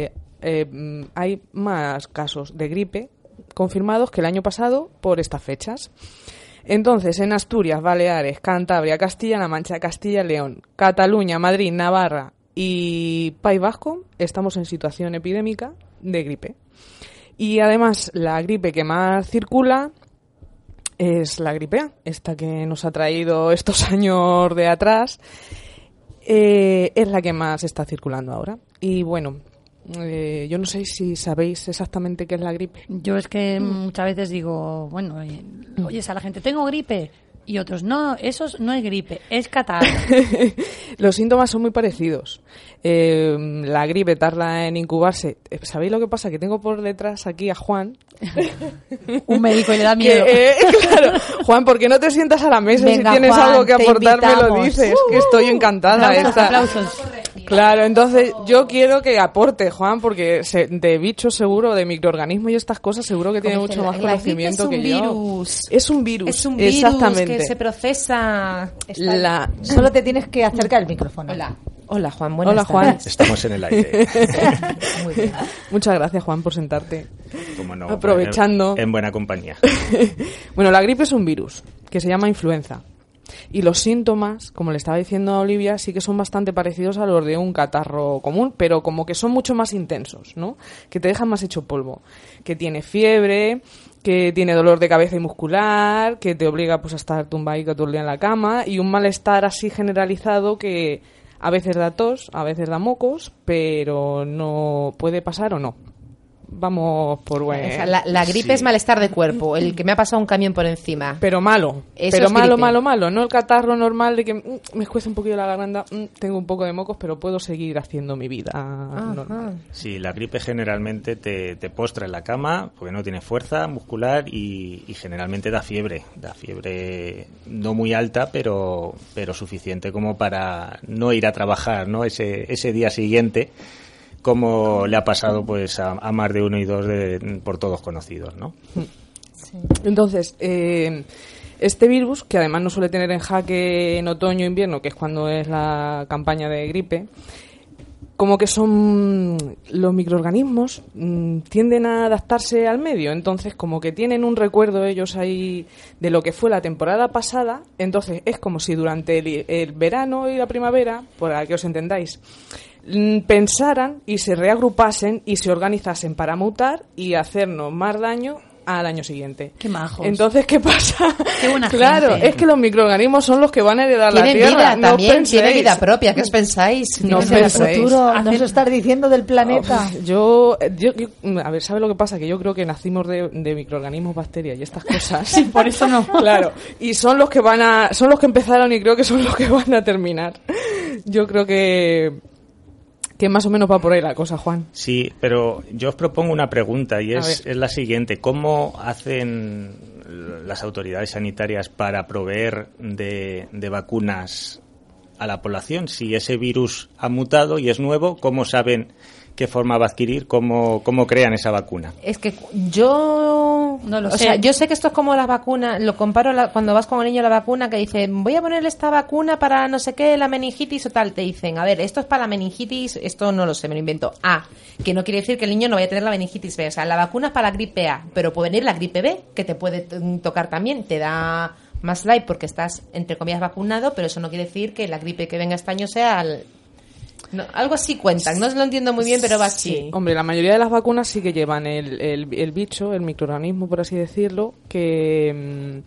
hay más casos de gripe confirmados que el año pasado por estas fechas. Entonces, en Asturias, Baleares, Cantabria, Castilla-La Mancha, Castilla y León, Cataluña, Madrid, Navarra y País Vasco estamos en situación epidémica de gripe. Y además, la gripe que más circula es la gripe A, esta que nos ha traído estos años de atrás, es la que más está circulando ahora. Y bueno, yo no sé si sabéis exactamente qué es la gripe. Yo es que muchas veces digo, bueno, oyes a la gente, tengo gripe, y otros, no, eso no es gripe, es catarro. Los síntomas son muy parecidos. La gripe tarda en incubarse. ¿Sabéis lo que pasa? Que tengo por detrás aquí a Juan. Un médico y le da miedo. Claro, Juan, ¿por qué no te sientas a la mesa? Venga, si tienes Juan, algo que te aportar, me lo invitamos. dices. Que estoy encantada. Aplausos. Claro, entonces yo quiero que aporte, Juan, porque de bichos seguro, de microorganismos y estas cosas, seguro que tiene mucho más conocimiento que yo. Es un virus. Es un virus exactamente. que se procesa. Solo te tienes que acercar el micrófono. Hola, Juan. Buenas Hola, Juan. tardes. Estamos en el aire. Muy bien. Muchas gracias, Juan, por sentarte. Cómo no, aprovechando. En buena compañía. Bueno, la gripe es un virus que se llama influenza. Y los síntomas, como le estaba diciendo a Olivia, sí que son bastante parecidos a los de un catarro común, pero como que son mucho más intensos, ¿no? Que te dejan más hecho polvo. Que tiene fiebre, que tiene dolor de cabeza y muscular, que te obliga pues a estar tumbadico todo el día en la cama, y un malestar así generalizado que a veces da tos, a veces da mocos, pero no puede pasar o no. Vamos por bueno. O sea, la gripe es malestar de cuerpo, el que me ha pasado un camión por encima. Pero malo. Eso pero es malo, gripe. malo. No el catarro normal de que me escuece un poquillo la garganta, tengo un poco de mocos, pero puedo seguir haciendo mi vida normal. Sí, la gripe generalmente te postra en la cama porque no tiene fuerza muscular y generalmente da fiebre. Da fiebre no muy alta, pero suficiente como para no ir a trabajar, ¿no? Ese día siguiente, como le ha pasado pues a más de uno y dos por todos conocidos, ¿no? Sí. Entonces, este virus, que además no suele tener en jaque en otoño e invierno, que es cuando es la campaña de gripe, como que son los microorganismos tienden a adaptarse al medio, entonces como que tienen un recuerdo ellos ahí de lo que fue la temporada pasada, entonces es como si durante el verano y la primavera, para que os entendáis, pensaran y se reagrupasen y se organizasen para mutar y hacernos más daño al año siguiente. Qué majos. Entonces, ¿qué pasa? Qué buena claro, gente. es que los microorganismos son los que van a heredar la Tienen Tierra. vida también, tienen vida propia. ¿Qué os No pensáis? penséis. El futuro nos estás diciendo del planeta. Yo, a ver, ¿sabes lo que pasa? Que yo creo que nacimos de microorganismos, bacterias y estas cosas. Sí, por eso no. Claro, y son los que empezaron y creo que son los que van a terminar. Yo creo que más o menos va por ahí la cosa, Juan. Sí, pero yo os propongo una pregunta y es la siguiente. ¿Cómo hacen las autoridades sanitarias para proveer de vacunas a la población? Si ese virus ha mutado y es nuevo, ¿cómo saben qué forma va a adquirir? ¿Cómo crean esa vacuna? Es que yo no lo o sé. sea, yo sé que esto es como la vacuna, lo comparo cuando vas con el niño a la vacuna que dice, voy a ponerle esta vacuna para no sé qué, la meningitis o tal, te dicen, a ver, esto es para la meningitis, esto no lo sé, me lo invento. A, que no quiere decir que el niño no vaya a tener la meningitis B, o sea, la vacuna es para la gripe A, pero puede venir la gripe B, que te puede tocar también, te da más light porque estás, entre comillas, vacunado, pero eso no quiere decir que la gripe que venga este año sea no, algo así cuentan, no lo entiendo muy bien, pero va así. Sí. Hombre, la mayoría de las vacunas sí que llevan el bicho, el microorganismo, por así decirlo, que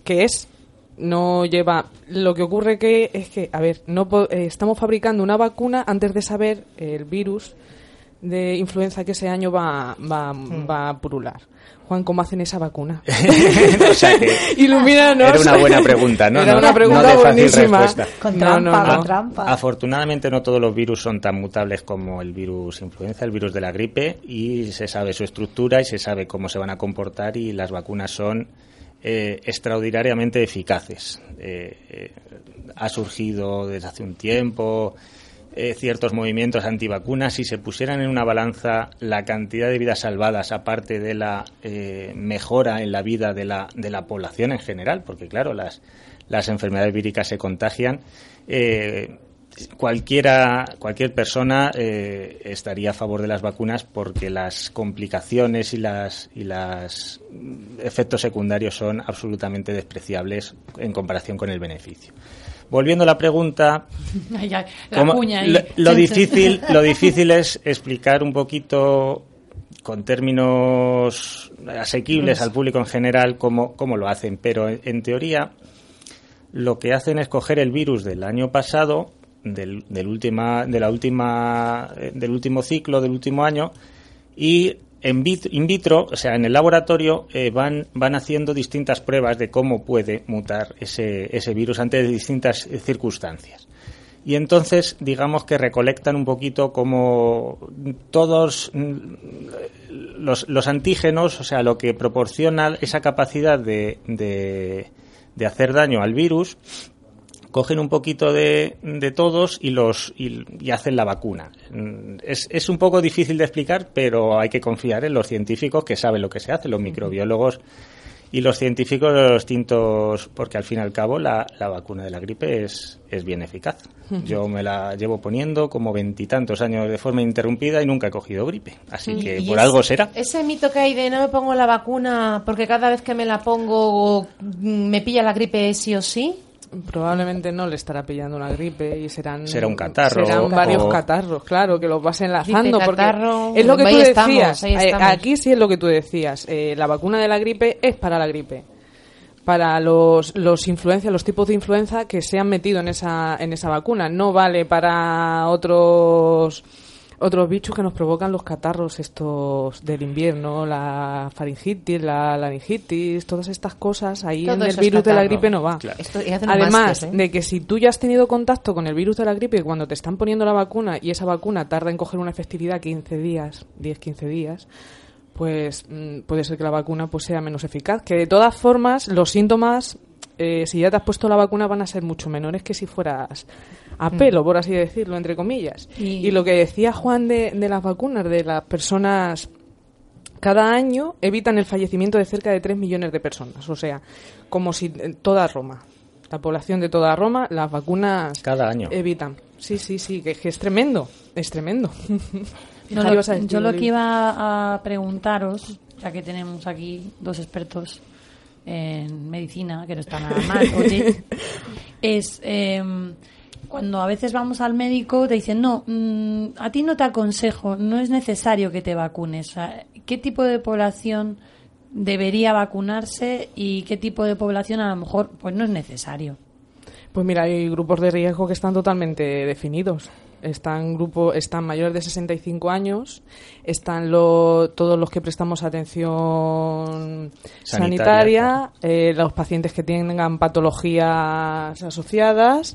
no lleva. Lo que ocurre es que, a ver, estamos fabricando una vacuna antes de saber el virus de influenza que ese año va a purular. Juan, ¿cómo hacen esa vacuna? O sea que ilumínanos. Era una buena pregunta, ¿no? Era una pregunta no de fácil buenísima. respuesta. Con trampa, con trampa. Afortunadamente no todos los virus son tan mutables como el virus influenza, el virus de la gripe, y se sabe su estructura y se sabe cómo se van a comportar, y las vacunas son extraordinariamente eficaces. Ha surgido desde hace un tiempo ciertos movimientos antivacunas. Si se pusieran en una balanza la cantidad de vidas salvadas, aparte de la mejora en la vida de la población en general, porque claro, las enfermedades víricas se contagian, cualquier persona estaría a favor de las vacunas, porque las complicaciones y los efectos secundarios son absolutamente despreciables en comparación con el beneficio. Volviendo a la pregunta, lo difícil es explicar un poquito con términos asequibles al público en general cómo lo hacen, pero en teoría lo que hacen es coger el virus del año pasado, del último ciclo, del último año, y in vitro, o sea, en el laboratorio, van haciendo distintas pruebas de cómo puede mutar ese virus ante distintas circunstancias. Y entonces, digamos que recolectan un poquito como todos los antígenos, o sea, lo que proporciona esa capacidad de hacer daño al virus. Cogen un poquito de todos y hacen la vacuna. Es un poco difícil de explicar, pero hay que confiar en los científicos que saben lo que se hace, los microbiólogos y los científicos de los distintos, porque al fin y al cabo la vacuna de la gripe es bien eficaz. Yo me la llevo poniendo como 20 y tantos años de forma interrumpida y nunca he cogido gripe, así que por algo será. Ese mito que hay de no me pongo la vacuna porque cada vez que me la pongo me pilla la gripe sí o sí. Probablemente no le estará pillando una gripe y será un catarro. Serán varios catarros, claro, que los vas enlazando. Dice catarro, porque es lo que tú decías. Ahí estamos. Aquí sí es lo que tú decías. La vacuna de la gripe es para la gripe. Para los tipos de influenza que se han metido en esa vacuna. No vale para otros bichos que nos provocan los catarros estos del invierno, la faringitis, la laringitis, todas estas cosas, ahí todo en el virus de la gripe no va. Claro. Además de que si tú ya has tenido contacto con el virus de la gripe cuando te están poniendo la vacuna y esa vacuna tarda en coger una efectividad 10-15 días, pues puede ser que la vacuna pues sea menos eficaz. Que de todas formas los síntomas, si ya te has puesto la vacuna, van a ser mucho menores que si fueras a pelo, por así decirlo, entre comillas. Y lo que decía Juan de las vacunas, de las personas, cada año evitan el fallecimiento de cerca de 3 millones de personas. O sea, como si toda Roma, la población de toda Roma, las vacunas cada año evitan. Sí, que es tremendo, es tremendo. Yo lo que iba a preguntaros, ya que tenemos aquí 2 expertos en medicina, que no está nada mal, oye, es cuando a veces vamos al médico te dicen, no, a ti no te aconsejo, no es necesario que te vacunes. O sea, ¿qué tipo de población debería vacunarse y qué tipo de población a lo mejor pues no es necesario? Pues mira, hay grupos de riesgo que están totalmente definidos. Están mayores de 65 años, están todos los que prestamos atención sanitaria, los pacientes que tengan patologías asociadas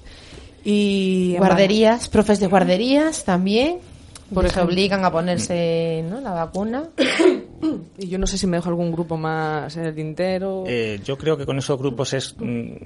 y guarderías, profes de guarderías también, por ejemplo, obligan a ponerse, ¿no?, la vacuna. Y yo no sé si me dejo algún grupo más en el tintero. Yo creo que con esos grupos es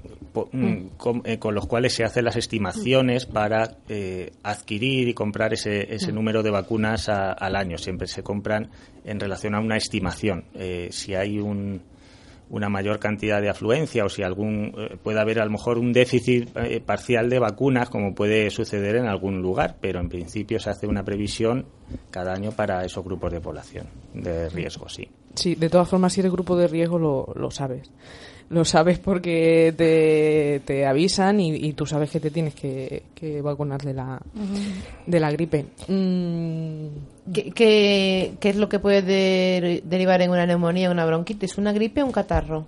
con los cuales se hacen las estimaciones para adquirir y comprar ese número de vacunas al año. Siempre se compran en relación a una estimación. Si hay una mayor cantidad de afluencia o si puede haber a lo mejor un déficit parcial de vacunas, como puede suceder en algún lugar, pero en principio se hace una previsión cada año para esos grupos de población de riesgo, sí. Sí, de todas formas, si eres grupo de riesgo lo sabes. Lo sabes porque te avisan y tú sabes que te tienes que vacunar de la gripe. ¿Qué es lo que puede derivar en una neumonía, una bronquitis, una gripe o un catarro?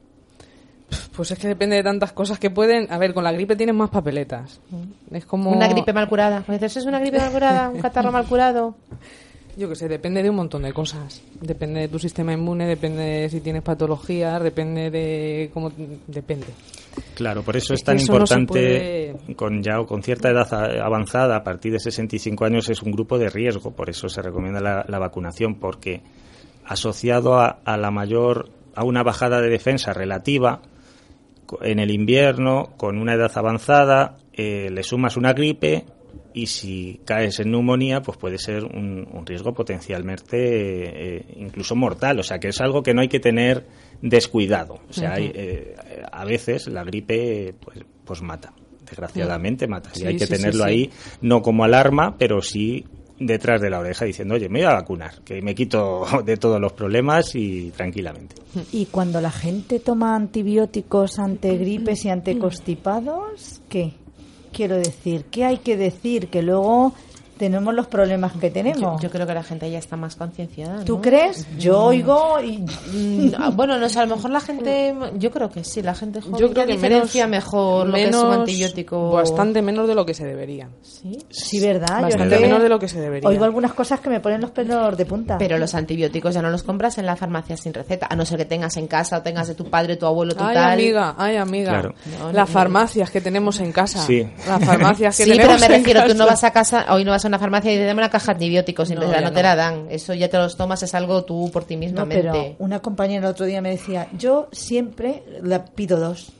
Pues es que depende de tantas cosas que pueden. A ver, con la gripe tienes más papeletas. Es como una gripe mal curada. ¿Es una gripe mal curada? ¿Un catarro mal curado? Yo qué sé, depende de un montón de cosas. Depende de tu sistema inmune, depende de si tienes patologías, depende de cómo... Depende. Claro, por eso es tan importante, con cierta edad avanzada, a partir de 65 años, es un grupo de riesgo. Por eso se recomienda la vacunación, porque asociado a una bajada de defensa relativa, en el invierno, con una edad avanzada, le sumas una gripe... Y si caes en neumonía, pues puede ser un riesgo potencialmente incluso mortal. O sea, que es algo que no hay que tener descuidado. O sea, a veces la gripe pues mata. Desgraciadamente mata. Y hay que tenerlo ahí, no como alarma, pero sí detrás de la oreja diciendo, oye, me voy a vacunar, que me quito de todos los problemas y tranquilamente. Y cuando la gente toma antibióticos ante gripes y ante constipados, ¿qué? Quiero decir, ¿qué hay que decir? Que luego tenemos los problemas que tenemos. Yo creo que la gente ya está más concienciada, ¿no? ¿Tú crees? Yo oigo y... Bueno, no sé, a lo mejor la gente... Yo creo que sí, la gente joven yo creo que diferencia mejor lo que es un antibiótico. Bastante menos de lo que se debería. Sí, verdad. Bastante menos de lo que se debería. Oigo algunas cosas que me ponen los pelos de punta. Pero los antibióticos ya no los compras en la farmacia sin receta, a no ser que tengas en casa o tengas de tu padre, tu abuelo, tu tal. Ay, amiga. Claro. Las farmacias que tenemos en casa. Sí. Las farmacias que sí, tenemos pero me refiero, tú no vas a casa, hoy no vas a una farmacia y te dan una caja de antibióticos y no te la dan. Eso ya te los tomas, es algo tú por ti mismamente. No, pero una compañera el otro día me decía, yo siempre la pido 2.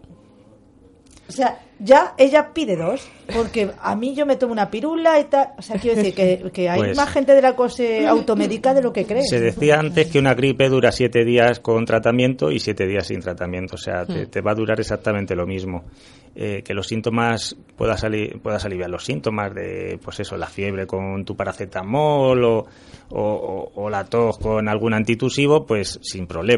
O sea, ya ella pide 2, porque a mí yo me tomo una pirula y tal. O sea, quiero decir que hay pues, más gente de la que se automedica de lo que cree. Se decía antes que una gripe dura 7 días con tratamiento y 7 días sin tratamiento. O sea, te va a durar exactamente lo mismo. Que los síntomas puedas aliviar los síntomas de, pues eso, la fiebre con tu paracetamol o la tos con algún antitusivo, pues sin problema.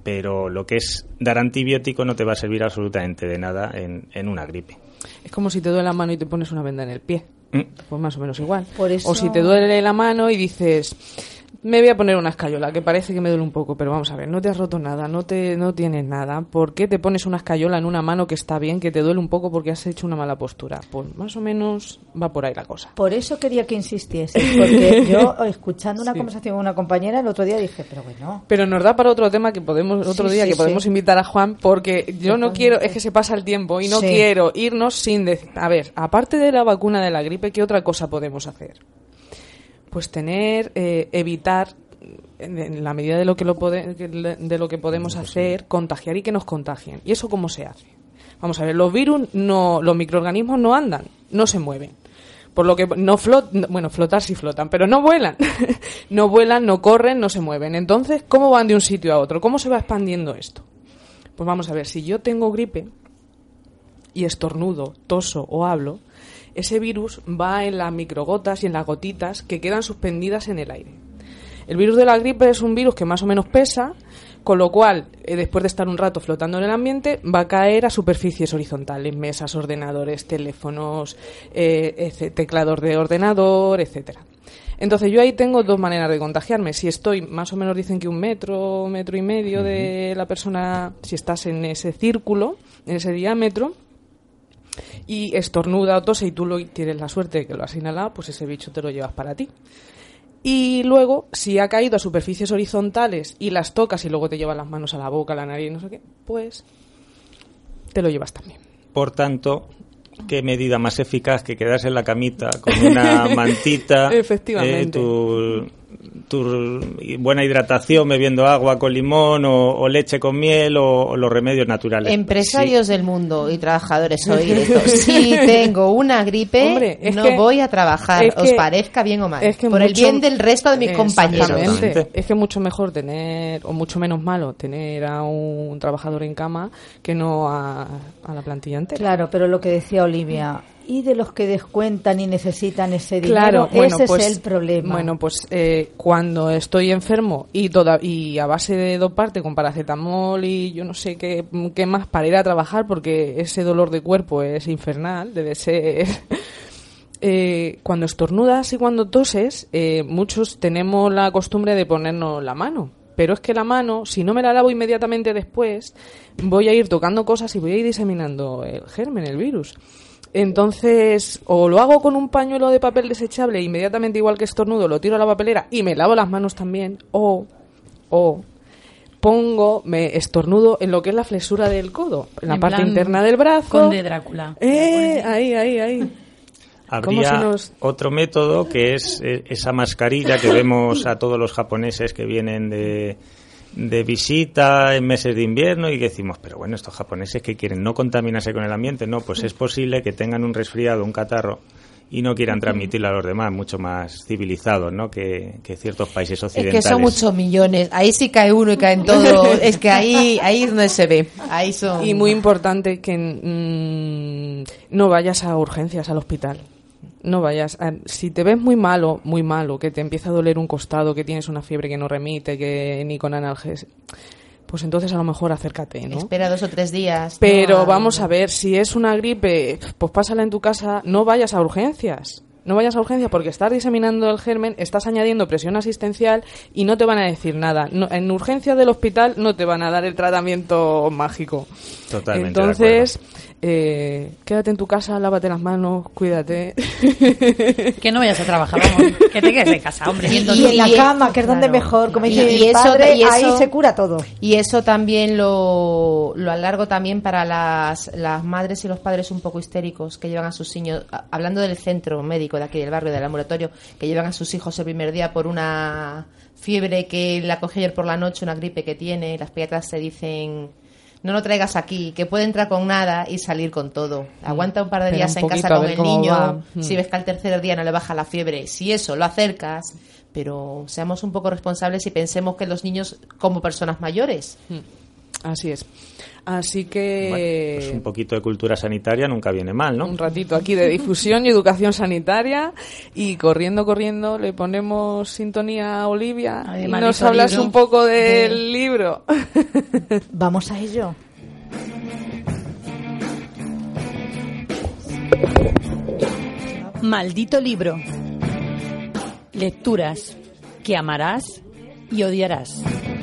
pero lo que es dar antibiótico no te va a servir absolutamente de nada en una gripe. Es como si te duele la mano y te pones una venda en el pie. Pues más o menos igual. Por eso... O si te duele la mano y dices, me voy a poner una escayola, que parece que me duele un poco, pero vamos a ver, no te has roto nada, no tienes nada. ¿Por qué te pones una escayola en una mano que está bien, que te duele un poco porque has hecho una mala postura? Pues más o menos va por ahí la cosa. Por eso quería que insistiese, porque yo, escuchando una conversación con una compañera el otro día, dije, pero bueno... Pero nos da para otro tema que podemos, podemos invitar a Juan, porque yo no quiero, es que se pasa el tiempo y no quiero irnos sin decir... A ver, aparte de la vacuna de la gripe, ¿qué otra cosa podemos hacer? Pues evitar, en la medida de lo que podemos hacer, contagiar y que nos contagien. ¿Y eso cómo se hace? Vamos a ver, los virus, los microorganismos no andan, no se mueven. Por lo que flotar sí flotan, pero no vuelan. No vuelan, no corren, no se mueven. Entonces, ¿cómo van de un sitio a otro? ¿Cómo se va expandiendo esto? Pues vamos a ver, si yo tengo gripe y estornudo, toso o hablo, ese virus va en las microgotas y en las gotitas que quedan suspendidas en el aire. El virus de la gripe es un virus que más o menos pesa, con lo cual, después de estar un rato flotando en el ambiente, va a caer a superficies horizontales, mesas, ordenadores, teléfonos, teclados de ordenador, etcétera. Entonces yo ahí tengo dos maneras de contagiarme. Si estoy, más o menos dicen que 1 metro, 1,5 metros de la persona, si estás en ese círculo, en ese diámetro, y estornuda o tose y tú tienes la suerte de que lo has inhalado, pues ese bicho te lo llevas para ti. Y luego, si ha caído a superficies horizontales y las tocas y luego te llevas las manos a la boca, a la nariz, no sé qué, pues te lo llevas también. Por tanto, qué medida más eficaz que quedarse en la camita con una mantita, efectivamente, tu buena hidratación bebiendo agua con limón o leche con miel o los remedios naturales. Empresarios del mundo y trabajadores, oír esto. Si tengo una gripe, hombre, voy a trabajar, os parezca bien o mal, por el bien del resto de mis compañeros. Es que mucho mejor tener, o mucho menos malo, tener a un trabajador en cama que no a la plantilla entera. Claro, pero lo que decía Olivia... Y de los que descuentan y necesitan ese dinero, ese es el problema. Bueno, pues cuando estoy enfermo y a base de doparte con paracetamol y yo no sé qué más para ir a trabajar, porque ese dolor de cuerpo es infernal, debe ser... cuando estornudas y cuando toses, muchos tenemos la costumbre de ponernos la mano. Pero es que la mano, si no me la lavo inmediatamente después, voy a ir tocando cosas y voy a ir diseminando el germen, el virus. Entonces, o lo hago con un pañuelo de papel desechable, inmediatamente igual que estornudo, lo tiro a la papelera y me lavo las manos también, o me estornudo en lo que es la flexura del codo, en la parte interna del brazo. Conde Drácula. Ahí. Habría otro método que es esa mascarilla que vemos a todos los japoneses que vienen de visita en meses de invierno y que decimos, pero bueno, estos japoneses que quieren no contaminarse con el ambiente, no, pues es posible que tengan un resfriado, un catarro y no quieran transmitirlo a los demás, mucho más civilizados, ¿no? que ciertos países occidentales. Es que son muchos millones, ahí sí cae uno y caen todos, es que ahí es donde se ve. Ahí son... Y muy importante que no vayas a urgencias al hospital. No vayas. Si te ves muy malo, que te empieza a doler un costado, que tienes una fiebre que no remite, que ni con analgésicos, pues entonces a lo mejor acércate, ¿no? Espera 2 o 3 días. Pero vamos a ver, si es una gripe, pues pásala en tu casa, no vayas a urgencias. No vayas a urgencias porque estás diseminando el germen, estás añadiendo presión asistencial y no te van a decir nada. No, en urgencias del hospital no te van a dar el tratamiento mágico. Totalmente. Entonces, quédate en tu casa, lávate las manos, cuídate. Que no vayas a trabajar, vamos, que te quedes en casa, hombre. Y en la cama, que es donde mejor, como dice mi padre, ahí se cura todo. Y eso también lo alargo también para las madres y los padres un poco histéricos que llevan a sus niños, hablando del centro médico de aquí del barrio, del ambulatorio, que llevan a sus hijos el primer día por una fiebre que la cogió ayer por la noche, una gripe que tiene, las pediatras se dicen... No lo traigas aquí, que puede entrar con nada y salir con todo. Aguanta un par de días en casa con el niño. Si ves que al tercer día no le baja la fiebre, si eso, lo acercas. Pero seamos un poco responsables y pensemos que los niños como personas mayores. Así es. Así que... Bueno, pues un poquito de cultura sanitaria nunca viene mal, ¿no? Un ratito aquí de difusión y educación sanitaria y corriendo le ponemos sintonía a Olivia y nos hablas un poco del libro. Vamos a ello. Maldito libro. Lecturas que amarás y odiarás.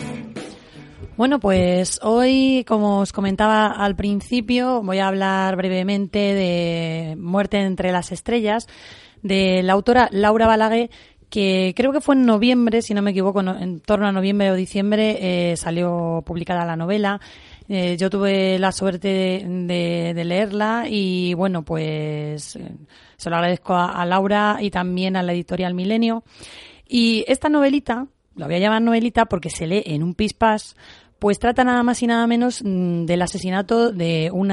Bueno, pues hoy, como os comentaba al principio, voy a hablar brevemente de Muerte entre las estrellas, de la autora Laura Balaguer, que creo que fue en noviembre, si no me equivoco, en torno a noviembre o diciembre, salió publicada la novela. Yo tuve la suerte de leerla y, bueno, pues se lo agradezco a Laura y también a la editorial Milenio. Y esta novelita, la voy a llamar novelita porque se lee en un pispás, pues trata nada más y nada menos del asesinato de un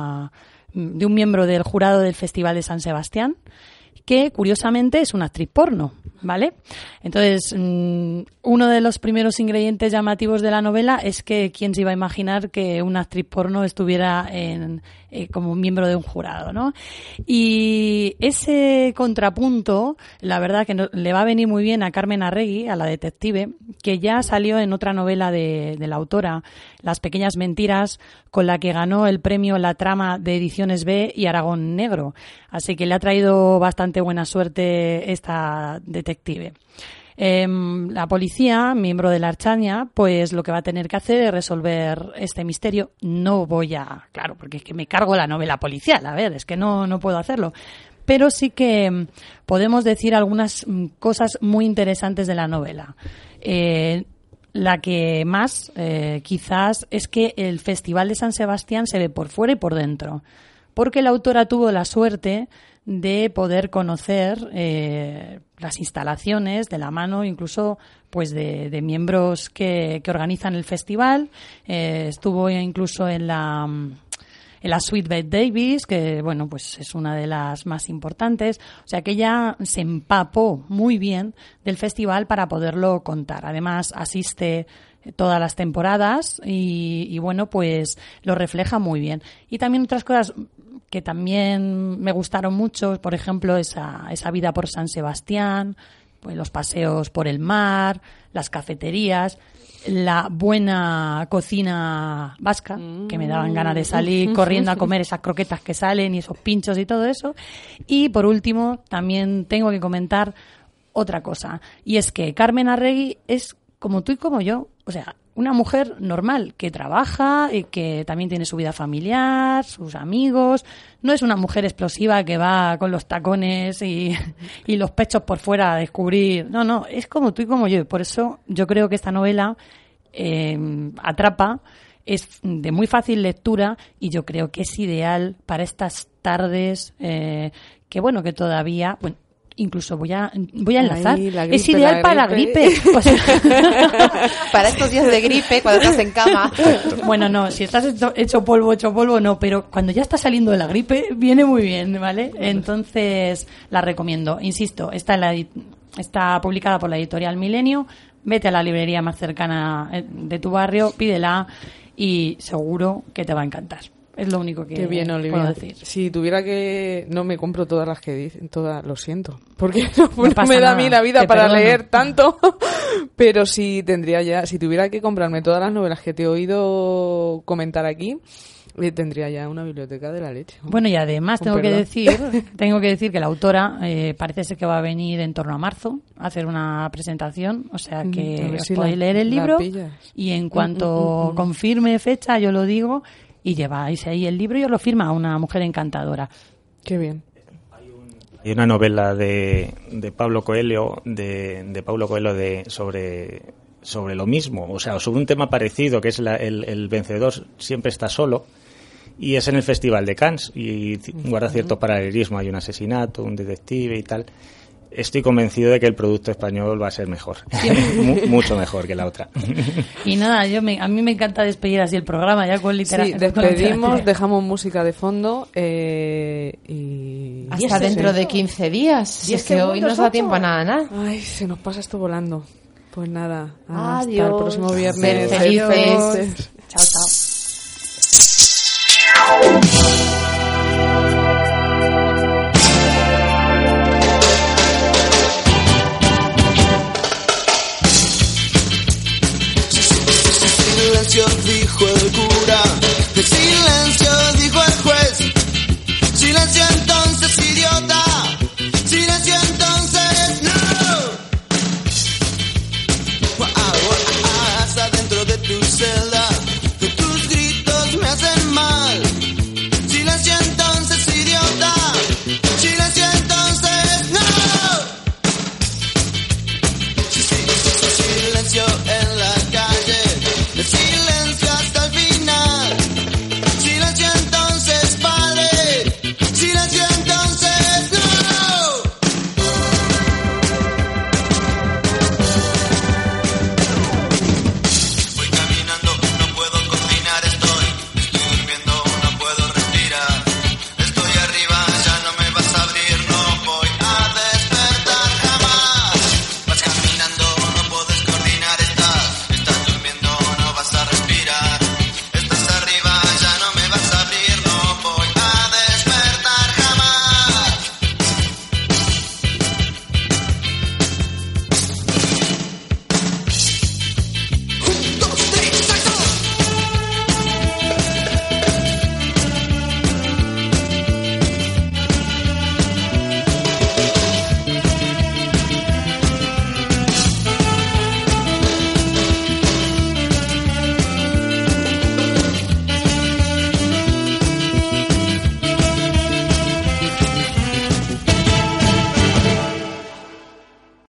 miembro del jurado del Festival de San Sebastián, que curiosamente es una actriz porno, ¿vale? Entonces, uno de los primeros ingredientes llamativos de la novela es que quién se iba a imaginar que una actriz porno estuviera como miembro de un jurado, ¿no? Y ese contrapunto, la verdad que le va a venir muy bien a Carmen Arregui, a la detective, que ya salió en otra novela de la autora, Las pequeñas mentiras, con la que ganó el premio La Trama de Ediciones B y Aragón Negro. Así que le ha traído bastante buena suerte esta detective. La policía, miembro de la Archaña, pues lo que va a tener que hacer es resolver este misterio. No voy a... Claro, porque es que me cargo la novela policial, a ver, es que no puedo hacerlo. Pero sí que podemos decir algunas cosas muy interesantes de la novela. La que más, quizás, es que el Festival de San Sebastián se ve por fuera y por dentro. Porque la autora tuvo la suerte de poder conocer las instalaciones de la mano incluso pues de miembros que organizan el festival. Estuvo incluso en la Suite Bette Davis, que bueno, pues es una de las más importantes. O sea que ella se empapó muy bien del festival para poderlo contar. Además asiste todas las temporadas y bueno, pues lo refleja muy bien. Y también otras cosas que también me gustaron mucho, por ejemplo, esa vida por San Sebastián, pues los paseos por el mar, las cafeterías, la buena cocina vasca, que me daban ganas de salir corriendo a comer esas croquetas que salen y esos pinchos y todo eso. Y por último, también tengo que comentar otra cosa, y es que Carmen Arregui es como tú y como yo, o sea, una mujer normal que trabaja y que también tiene su vida familiar, sus amigos. No es una mujer explosiva que va con los tacones y los pechos por fuera a descubrir. No, es como tú y como yo. Por eso yo creo que esta novela atrapa, es de muy fácil lectura y yo creo que es ideal para estas tardes que bueno, que todavía... bueno, incluso voy a enlazar. Gripe, es ideal para la gripe. O sea, para estos días de gripe, cuando estás en cama. Bueno, no, si estás hecho polvo no, pero cuando ya estás saliendo de la gripe, viene muy bien, ¿vale? Entonces, la recomiendo. Insisto, está publicada por la editorial Milenio. Vete a la librería más cercana de tu barrio, pídela y seguro que te va a encantar. Es lo único que puedo decir. Si tuviera que... No me compro todas las que dicen, todas, lo siento. Porque no me da a mí la vida para leer tanto. Pero si tuviera que comprarme todas las novelas que te he oído comentar aquí, tendría ya una biblioteca de la leche. Bueno, y además tengo que decir que la autora parece ser que va a venir en torno a marzo a hacer una presentación. O sea que os podéis leer el libro y en cuanto confirme fecha yo lo digo. Y lleváis ahí el libro y os lo firma una mujer encantadora. Qué bien. Hay una novela de Paulo Coelho, sobre lo mismo, o sea, sobre un tema parecido, que es el vencedor siempre está solo, y es en el Festival de Cannes, y guarda cierto paralelismo, hay un asesinato, un detective y tal. Estoy convencido de que el producto español va a ser mejor, mucho mejor que la otra. Y nada, a mí me encanta despedir así el programa, ya con literatura. Sí, despedimos, dejamos música de fondo y... Hasta dentro de 15 días, si es que hoy no nos da tiempo a nada. Ay, se nos pasa esto volando. Pues nada, adiós. Hasta el próximo viernes. Ser felices. Chao, chao. silencio, dijo el cura.